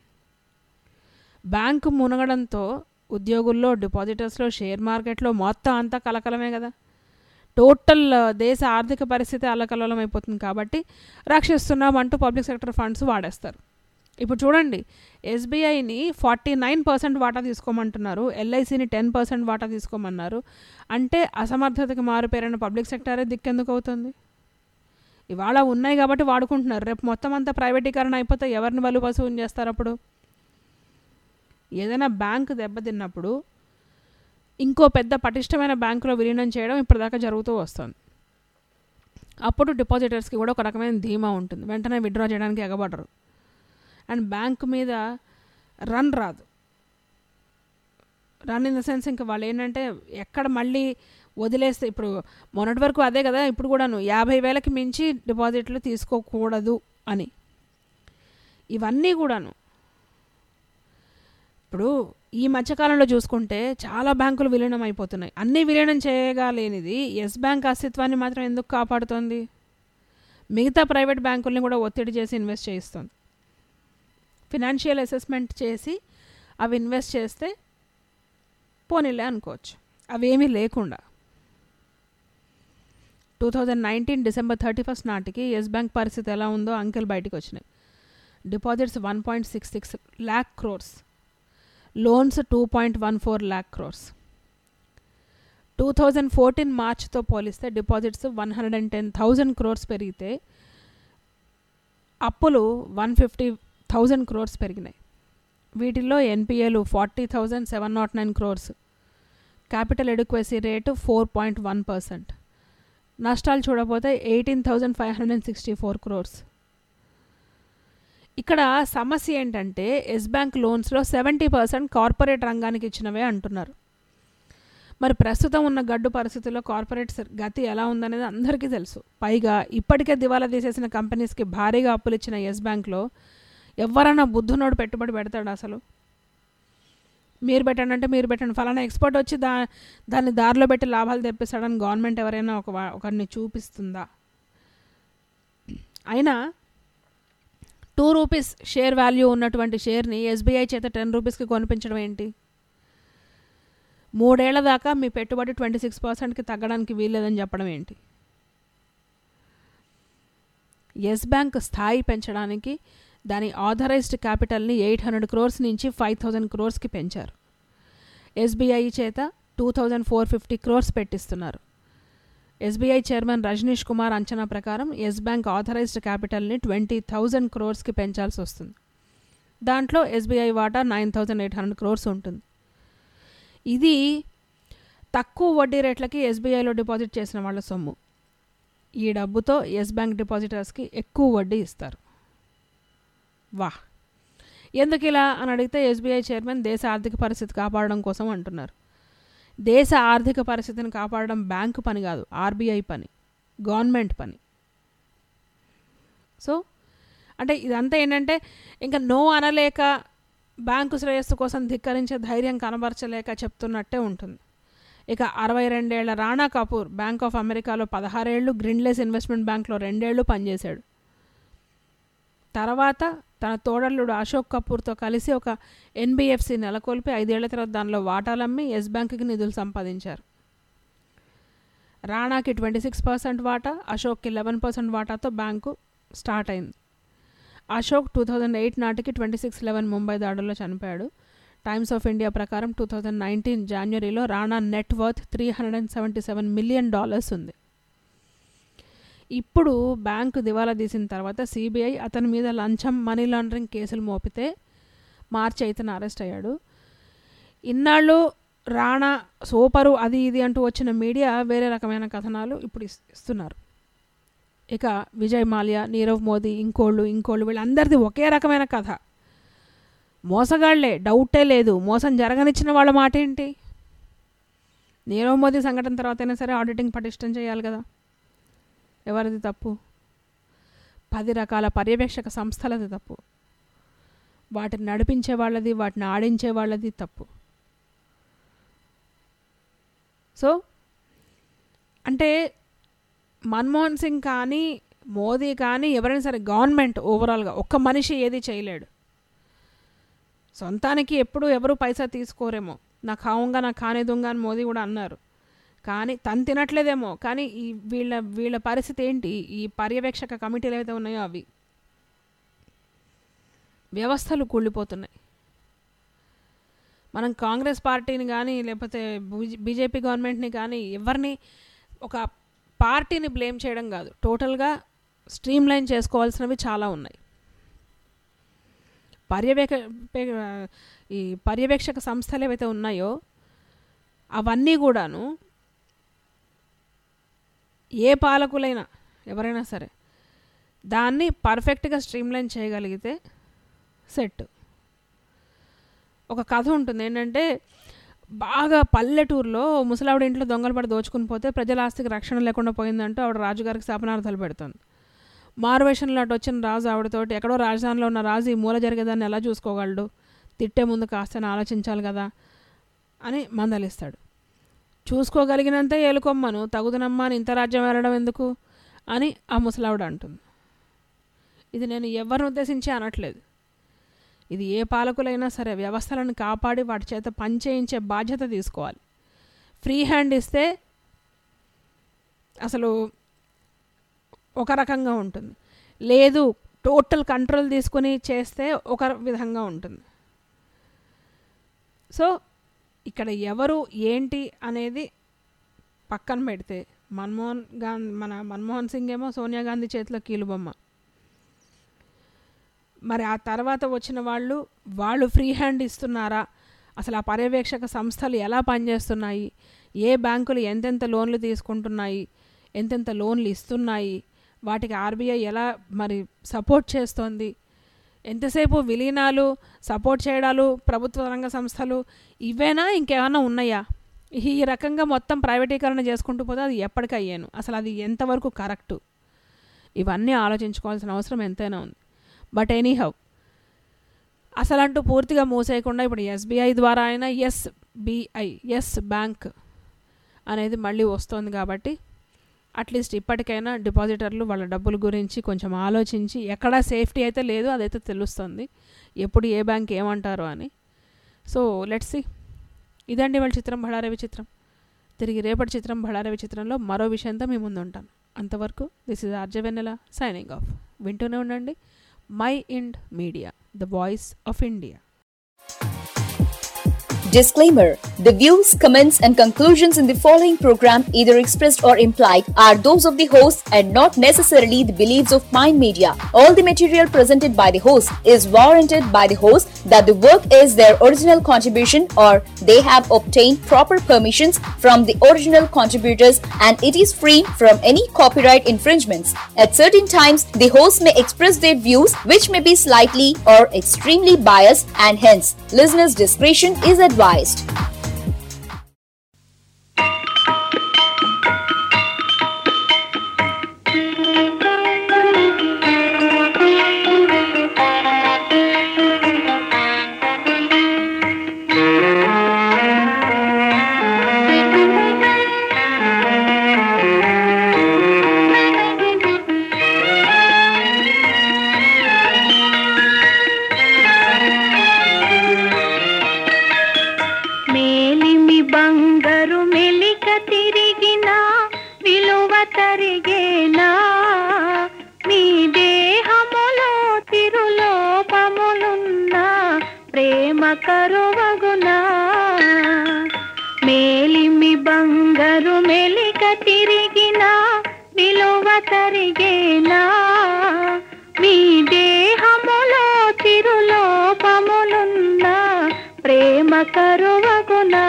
C: బ్యాంకు మునగడంతో ఉద్యోగుల్లో, డిపాజిటర్స్లో, షేర్ మార్కెట్లో మొత్తం అంతా కలకలమే కదా. టోటల్ దేశ ఆర్థిక పరిస్థితి అల్లకల్లోలం అయిపోతుంది. కాబట్టి రక్షిస్తున్నామంటూ పబ్లిక్ సెక్టర్ ఫండ్స్ వాడేస్తారు. ఇప్పుడు చూడండి, ఎస్బీఐని 49% వాటా తీసుకోమంటున్నారు, ఎల్ఐసిని 10% వాటా తీసుకోమన్నారు. అంటే అసమర్థతకి మారుపేరైన పబ్లిక్ సెక్టరే దిక్కెందుకు అవుతుంది? ఇవాళ ఉన్నాయి కాబట్టి వాడుకుంటున్నారు, రేపు మొత్తం అంతా ప్రైవేటీకరణ అయిపోతే ఎవరిని బలు వసూలు చేస్తారు? అప్పుడు ఏదైనా బ్యాంకు దెబ్బతిన్నప్పుడు ఇంకో పెద్ద పటిష్టమైన బ్యాంకులో విలీనం చేయడం ఇప్పటిదాకా జరుగుతూ వస్తుంది. అప్పుడు డిపాజిటర్స్కి కూడా ఒక రకమైన ధీమా ఉంటుంది, వెంటనే విత్డ్రా చేయడానికి ఎగబడరు. అండ్ బ్యాంకు మీద రన్ రాదు. రన్ ఇన్ ద సెన్స్ ఇంకా వాళ్ళు ఏంటంటే ఎక్కడ మళ్ళీ వదిలేస్తే, ఇప్పుడు మొన్నటి వరకు అదే కదా, ఇప్పుడు కూడాను 50,000కి మించి డిపాజిట్లు తీసుకోకూడదు అని. ఇవన్నీ కూడాను ఇప్పుడు ఈ మధ్యకాలంలో చూసుకుంటే చాలా బ్యాంకులు విలీనం అయిపోతున్నాయి. అన్నీ విలీనం చేయగలేనిది ఎస్ బ్యాంక్ అస్తిత్వాన్ని మాత్రం ఎందుకు కాపాడుతోంది? మిగతా ప్రైవేట్ బ్యాంకుల్ని కూడా ఒత్తిడి చేసి ఇన్వెస్ట్ చేయిస్తుంది. ఫినాన్షియల్ అసెస్మెంట్ చేసి అవి ఇన్వెస్ట్ చేస్తే పోనీలే అనుకోవచ్చు. అవేమీ లేకుండా 2019 డిసెంబర్ 31 నాటికి ఎస్ బ్యాంక్ పరిస్థితి ఎలా ఉందో అంకెలు బయటకు వచ్చినాయి. Deposits 1.66 lakh crores, loans 2.14 lakh crores. 2014 మార్చ్తో పోలిస్తే డిపాజిట్స్ 110,000 crores పెరిగితే అప్పులు 150,000 crores పెరిగినాయి. వీటిల్లో ఎన్పిఏలు 40,709 crores, క్యాపిటల్ ఎడిక్వసీ రేటు 4.1%, నష్టాలు చూడకపోతే 18,564 crores. ఇక్కడ సమస్య ఏంటంటే ఎస్ బ్యాంక్ లోన్స్లో 70% కార్పొరేట్ రంగానికి ఇచ్చినవే అంటున్నారు. మరి ప్రస్తుతం ఉన్న గడ్డు పరిస్థితుల్లో కార్పొరేట్స్ గతి ఎలా ఉందనేది అందరికీ తెలుసు. పైగా ఇప్పటికే దివాలా తీసేసిన కంపెనీస్కి భారీగా అప్పులు ఇచ్చిన యెస్ బ్యాంక్లో ఎవరన్నా బుద్ధునోడు పెట్టుబడి పెడతాడు? అసలు మీరు పెట్టండి అంటే మీరు పెట్టండి, ఫలానా ఎక్స్పర్ట్ వచ్చి దాన్ని దారిలో పెట్టి లాభాలు తెప్పిస్తాడని గవర్నమెంట్ ఎవరైనా ఒకరిని చూపిస్తుందా? అయినా 2 రూపీస్ షేర్ వాల్యూ ఉన్నటువంటి షేర్ని ఎస్బీఐ చేత 10 రూపీస్కి కొనిపించడం ఏంటి? 3 ఏళ్ల దాకా మీ పెట్టుబడి 26%కి తగ్గడానికి వీల్లేదని చెప్పడం ఏంటి? యెస్ బ్యాంక్ స్థాయి పెంచడానికి దాని ఆథరైజ్డ్ క్యాపిటల్ని 800 crores నుంచి 5000 crores పెంచారు. ఎస్బీఐ చేత 2450 crores పెట్టిస్తున్నారు. ఎస్బీఐ చైర్మన్ రజనీష్ కుమార్ అంచనా ప్రకారం యెస్ బ్యాంక్ ఆథరైజ్డ్ క్యాపిటల్ని 20,000 crores పెంచాల్సి వస్తుంది. దాంట్లో ఎస్బీఐ వాటా 9800 crores ఉంటుంది. ఇది తక్కువ వడ్డీ రేట్లకి ఎస్బీఐలో డిపాజిట్ చేసిన వాళ్ళ సొమ్ము. ఈ డబ్బుతో యెస్ బ్యాంక్ డిపాజిటర్స్కి ఎక్కువ వడ్డీ ఇస్తారు. వాహ్! ఎందుకు ఇలా అని అడిగితే ఎస్బీఐ చైర్మన్ దేశ ఆర్థిక పరిస్థితి కాపాడడం కోసం అంటున్నారు. దేశ ఆర్థిక పరిస్థితిని కాపాడడం బ్యాంకు పని కాదు, ఆర్బీఐ పని, గవర్నమెంట్ పని. సో అంటే ఇదంతా ఏంటంటే ఇంకా నో అనలేక బ్యాంకు శ్రేయస్సు కోసం ధిక్కరించే ధైర్యం కనబరచలేక చెప్తున్నట్టే ఉంటుంది. ఇక 62 ఏళ్ల రాణా కపూర్ బ్యాంక్ ఆఫ్ అమెరికాలో 16 ఏళ్ళు, గ్రిన్లేస్ ఇన్వెస్ట్మెంట్ బ్యాంక్లో 2 ఏళ్ళు పనిచేశాడు. తర్వాత తన తోడల్లుడు అశోక్ కపూర్తో కలిసి ఒక ఎన్బిఎఫ్సి నెలకొల్పి 5 ఏళ్ల తర్వాత దానిలో వాటాలమ్మి యెస్ బ్యాంక్కి నిధులు సంపాదించారు. రాణాకి 26% వాటా, అశోక్కి 11% వాటాతో బ్యాంకు స్టార్ట్ అయింది. అశోక్ 2008 నాటికి 26/11 ముంబై దాడుల్లో చనిపోయాడు. టైమ్స్ ఆఫ్ ఇండియా ప్రకారం 2019 జనవరిలో రాణా నెట్ వర్త్ $377 million ఉంది. ఇప్పుడు బ్యాంకు దివాలా తీసిన తర్వాత సిబిఐ అతని మీద లంచం, మనీ లాండరింగ్ కేసులు మోపితే మార్చి 8న అరెస్ట్ అయ్యాడు. ఇన్నాళ్ళు రాణా సూపరు అది ఇది అంటూ వచ్చిన మీడియా వేరే రకమైన కథనాలు ఇప్పుడు ఇస్తున్నారు. ఇక విజయ్ మాల్యా, నీరవ్ మోదీ, ఇంకోళ్ళు వీళ్ళందరిది ఒకే రకమైన కథ. మోసగాళ్లే, డౌటే లేదు. మోసం జరగనిచ్చిన వాళ్ళ మాట ఏంటి? నీరవ్ మోదీ సంఘటన తర్వాత అయినా సరే ఆడిటింగ్ పటిష్టం చేయాలి కదా. ఎవరిది తప్పు? 10 రకాల పర్యవేక్షక సంస్థలది తప్పు. వాటిని నడిపించే వాళ్ళది, వాటిని ఆడించే వాళ్ళది తప్పు. సో అంటే మన్మోహన్ సింగ్ కానీ మోదీ కానీ ఎవరైనా సరే గవర్నమెంట్ ఓవరాల్గా ఒక్క మనిషి ఏది చేయలేడు. సొంతానికి ఎప్పుడు ఎవరు పైసా తీసుకోరేమో, నా ఖావుంగా నా ఖానేదుంగా అని మోదీ కూడా అన్నారు. కానీ తను తినట్లేదేమో. కానీ ఈ వీళ్ళ పరిస్థితి ఏంటి? ఈ పర్యవేక్షక కమిటీలు ఏవైతే ఉన్నాయో అవి వ్యవస్థలు కూలిపోతున్నాయి. మనం కాంగ్రెస్ పార్టీని కానీ లేకపోతే బీజేపీ గవర్నమెంట్ని కానీ ఎవరిని ఒక పార్టీని బ్లేమ్ చేయడం కాదు, టోటల్గా స్ట్రీమ్ లైన్ చేసుకోవాల్సినవి చాలా ఉన్నాయి. ఈ పర్యవేక్షక సంస్థలు ఏవైతే ఉన్నాయో అవన్నీ కూడాను ఏ పాలకులైనా ఎవరైనా సరే దాన్ని పర్ఫెక్ట్గా స్ట్రీమ్లైన్ చేయగలిగితే సెట్. ఒక కథ ఉంటుంది ఏంటంటే, బాగా పల్లెటూరులో ముసలావిడ ఇంట్లో దొంగలు పడి దోచుకుని పోతే ప్రజల ఆస్తికి రక్షణ లేకుండా పోయిందంటూ ఆవిడ రాజుగారికి శాపనార్థాలు పెడుతుంది. మారువేషంలో అటు వచ్చిన రాజు ఆవిడతోటి, ఎక్కడో రాజధానిలో ఉన్న రాజు ఈ మూల జరిగేదాన్ని ఎలా చూసుకోగలడు, తిట్టే ముందు కాస్త ఆలోచించాలి కదా అని మందలిస్తాడు. చూసుకోగలిగినంత ఏలుకొమ్మను, తగుదనమ్మా అని ఇంత రాజ్యం వెళ్ళడం ఎందుకు అని ఆ ముసలావిడ అంటుంది. ఇది నేను ఎవరిని ఉద్దేశించి అనట్లేదు. ఇది ఏ పాలకులైనా సరే వ్యవస్థలను కాపాడి వాటి చేత పనిచేయించే బాధ్యత తీసుకోవాలి. ఫ్రీ హ్యాండ్ ఇస్తే అసలు ఒక రకంగా ఉంటుంది, లేదు టోటల్ కంట్రోల్ తీసుకుని చేస్తే ఒక విధంగా ఉంటుంది. సో ఇక్కడ ఎవరు ఏంటి అనేది పక్కన పెడితే మన్మోహన్ సింగ్ ఏమో సోనియా గాంధీ చేతిలో కీలుబొమ్మ. మరి ఆ తర్వాత వచ్చిన వాళ్ళు ఫ్రీ హ్యాండ్ ఇస్తున్నారా, అసలు ఆ పర్యవేక్షక సంస్థలు ఎలా పనిచేస్తున్నాయి, ఏ బ్యాంకులు ఎంతెంత లోన్లు తీసుకుంటున్నాయి, ఎంతెంత లోన్లు ఇస్తున్నాయి, వాటికి ఆర్బీఐ ఎలా మరి సపోర్ట్ చేస్తోంది, ఎంతసేపు విలీనాలు, సపోర్ట్ చేయడాలు, ప్రభుత్వ రంగ సంస్థలు, ఇవేనా ఇంకేమైనా ఉన్నాయా? ఈ రకంగా మొత్తం ప్రైవేటీకరణ చేసుకుంటూ పోతే అది ఎప్పటికీ అయ్యాను, అసలు అది ఎంతవరకు కరెక్టు, ఇవన్నీ ఆలోచించుకోవాల్సిన అవసరం ఎంతైనా ఉంది. బట్ ఎనీహౌ అసలంటూ పూర్తిగా మూసేయకుండా ఇప్పుడు ఎస్బీఐ ద్వారా అయినా ఎస్ బ్యాంక్ అనేది మళ్ళీ వస్తుంది కాబట్టి అట్లీస్ట్ ఇప్పటికైనా డిపాజిటర్లు వాళ్ళ డబ్బుల గురించి కొంచెం ఆలోచించి, ఎక్కడా సేఫ్టీ అయితే లేదు అదైతే తెలుస్తుంది, ఎప్పుడు ఏ బ్యాంక్ ఏమంటారో అని. So let's see. ఇదండి వాళ్ళ చిత్రం బళారే విచిత్రం. తిరిగి రేపటి చిత్రం బళారే విచిత్రంలో మరో విషయంతో మీ ముందు ఉంటాను. అంతవరకు this is RJ Vennela signing off. వింటూనే ఉండండి my ind media, the voice of India.
F: Disclaimer: the views, comments, and conclusions in the following program, either expressed or implied, are those of the host and not necessarily the beliefs of Mind Media. All the material presented by the host is warranted by the host that the work is their original contribution or they have obtained proper permissions from the original contributors and it is free from any copyright infringements. At certain times, the host may express their views which may be slightly or extremely biased and hence listeners' discretion is advised.
H: మేలిమి బంగారు మెలిక తిరిగిన విలువ తరిగేనా మీ దేహములో తిరులోపములున్న ప్రేమ కరువగునా మేలిమి బంగారు మెలిక తిరిగిన విలువ తరిగేనా మీ దేహములో తిరులోపములున్న ప్రేమ కరువగునా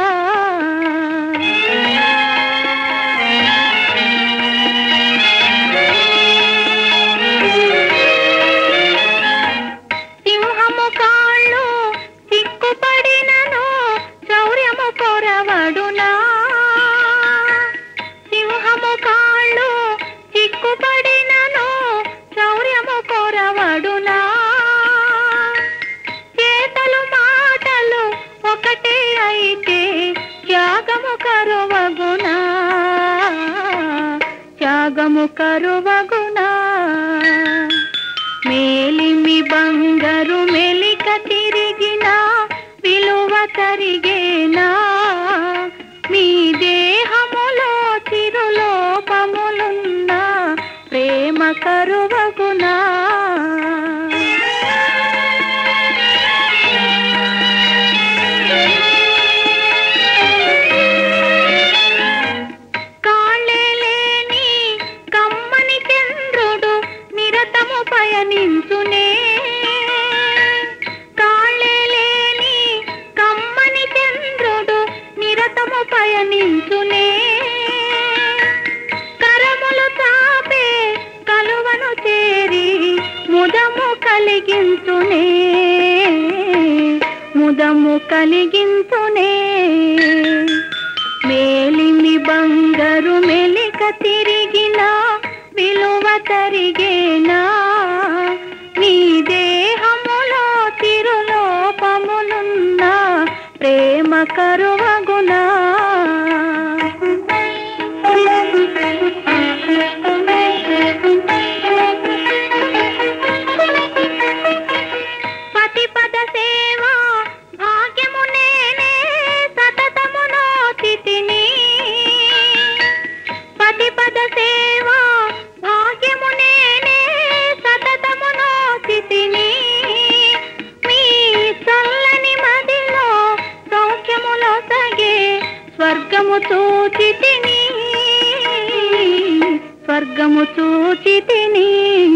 H: సింహము కాళ్ళు సిక్కుపడినను శౌర్యము కొరవడునా సింహము కాళ్ళు సిక్కుపడినను శౌర్యము కొరవడునా చేతలు మాటలు ఒకటే అయితే త్యాగము కరువగునా త్యాగము కరువగునా మేలిమి బంగారు మెలిక తిరిగిన విలువ తరిగేనా మీ దేహములో చిరులోపములున్న ప్రేమ కరువగునా కాళ్ళేలేని కమ్మని చంద్రుడు నిరతము పయనించునే కాళ్ళేలేని కమ్మని చంద్రుడు నిరతము పయనించునే కరములు తాపే కలువను చేరి ముదము కలిగించునే ముదము కలిగించునే మేలిమి బంగారు మెలిక తిరిగిన విలువ తరిగేనా మీ దేహములో తిరులోపములున్న ప్రేమ కరువగునా పతిపద సేవ భాగ్యము నేనే సతతము నోచితిని పతిపద సేవ భాగ్యము నేనే సతతము నోచితిని మీ చల్లని మదిలో సౌఖ్యములో సగే స్వర్గము చూచితిని స్వర్గము చూచితిని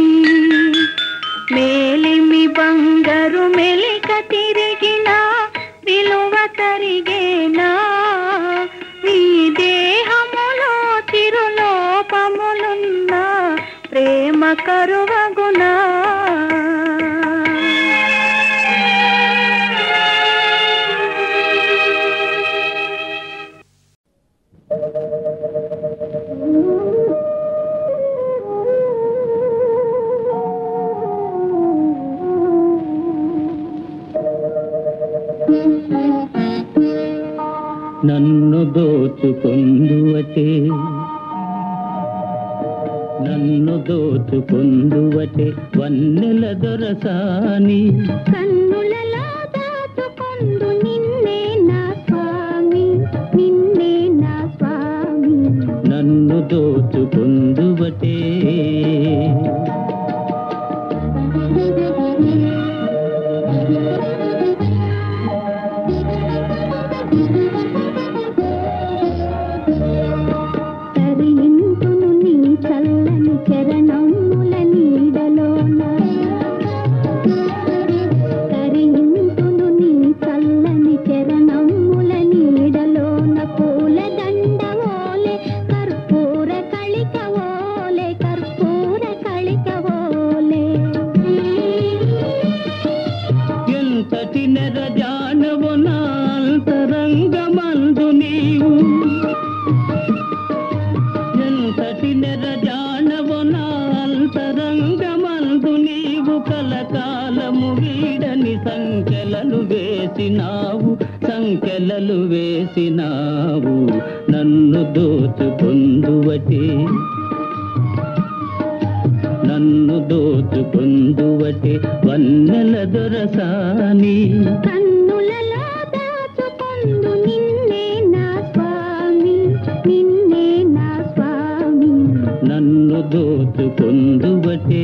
H: మేలిమి బంగారు మెలిక తిరిగిన విలువ తరిగేనా మీ దేహములో తిరులోపములున్న ప్రేమ కరువగునా
D: నన్ను దోచుకొందువటే నన్ను దోచుకొందువటే వన్నెల దొరసాని
H: కన్నులలో దాచుకొందు నిన్నే నా స్వామి నిన్నే నా స్వామి
D: నన్ను దోచుకొందువటే
H: తరింతును నీ చల్లని చరణముల నీడలోన తరింతును నీ చల్లని చరణముల నీడలోన పూల దండవోలే కర్పూర కళికవోలే కర్పూర కళికవోలే
D: ఎంతటి నెరజానవు నాంతరంగమందు నీవు ఎంతటి నెరజానవు నాంతరంగమందు నీవు కలకాలము వీడని సంఖ్యలను వేసినావు నన్ను దోచుకొందువటే నన్ను దోచుకొందువటే వన్నెల దొరసాని
H: కన్నులలో దాచుకొందు నిన్నే నా స్వామి నిన్నే నా స్వామి
D: నన్ను దోచుకొందువటే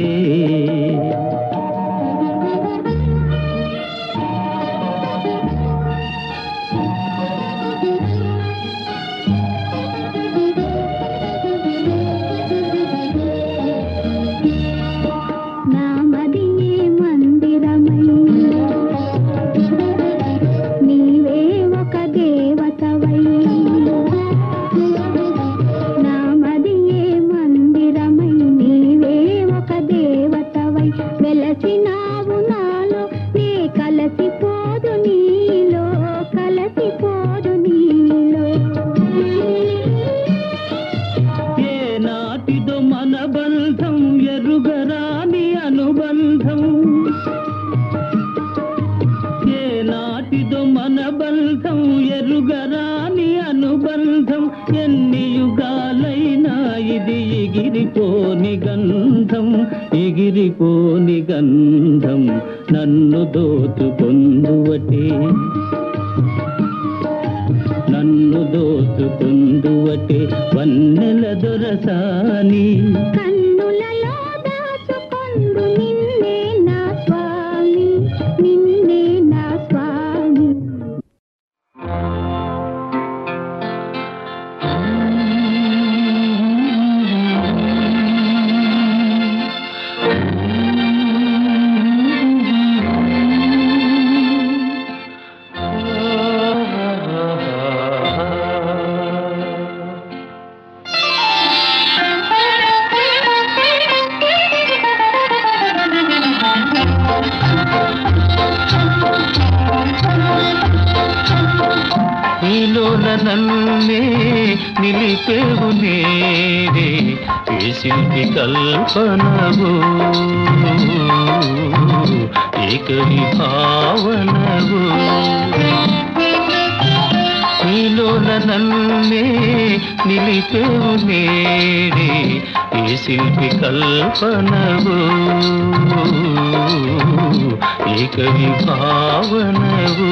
H: నామదియే మందిరమై నీవే ఒక దేవతవై నామదియే మందిరమై నీవే ఒక దేవతవై వెలసినావు నాలో నే కలసిపోదు నీలో కలసిపోదు నీలో
D: ఏ నాటిదో మన బంధం ఎరుగరాని అనుబంధం ఏ నాటిదో మన బంధం ఎరుగరాని అనుబంధం ఎన్ని యుగాలైనా ఇది ఎగిరిపోని గంధం నన్ను దోచుకొందువటే నన్ను దోచుకొందువటే వన్నెల దొరసాని
H: కన్నులలో దాచుకొందు నిన్నే నా స్వామి నిన్నే నా స్వామి
D: నీలోన నన్నే నిలిపేవు నేరే ఏ శిల్పి కల్పనవు ఏకరి భావనవు నీలోన నన్నే నిలిపేవు నేరే ఏ శిల్పి కల్పనవు ఏకరి భావనవు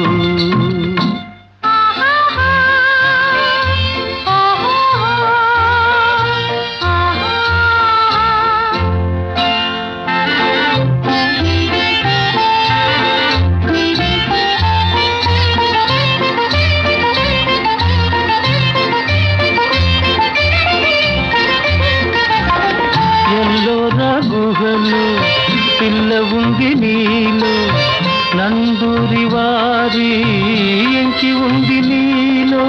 D: గుహలో పిల్ల ఉంది నీలో నందూరి వారి ఎంకి ఉంది నీలో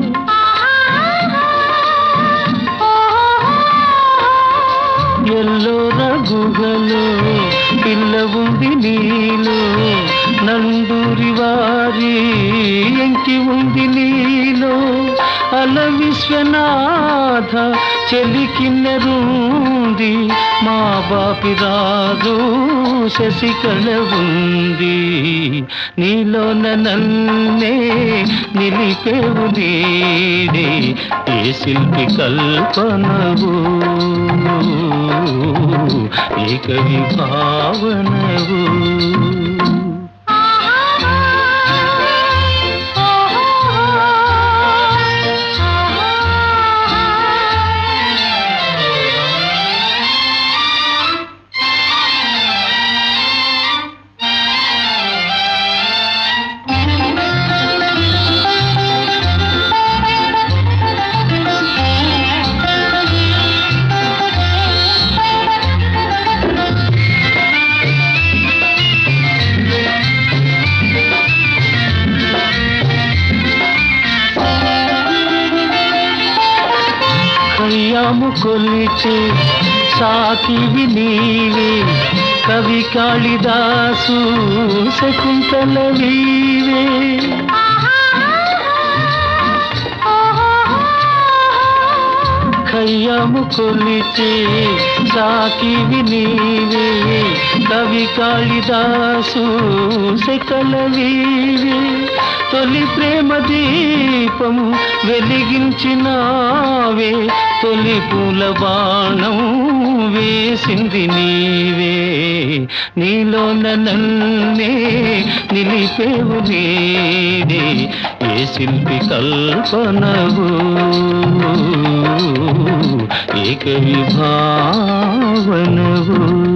D: ఎల్లోర గుహలో పిల్ల ఉంది నీలో నందూరి వారి ఎంకి ఉంది నీలో అల విశ్వనాథ చెలికిన్నరుంది మా బాపిరాజు శశికళ ఉంది నీలోన నన్నే నిలిపేవు నీడే ఏ శిల్పి కల్పనవు ఏ కవి భావనవు కొలిచే సాకివి నీవే కవి కాళిదాసు శకుంతల వీవే ఖయ్యాము కొలిచే సాకివి నీవే కవి కాళిదాసు శకల వీవే తొలి ప్రేమ దీపం వెలిగించినావే తొలి పూల బాణం వేసింది నీవే నీలోన నన్నే నిలిపేవు నీడే ఏ శిల్పి కల్పనవు ఏ కవి భావనవు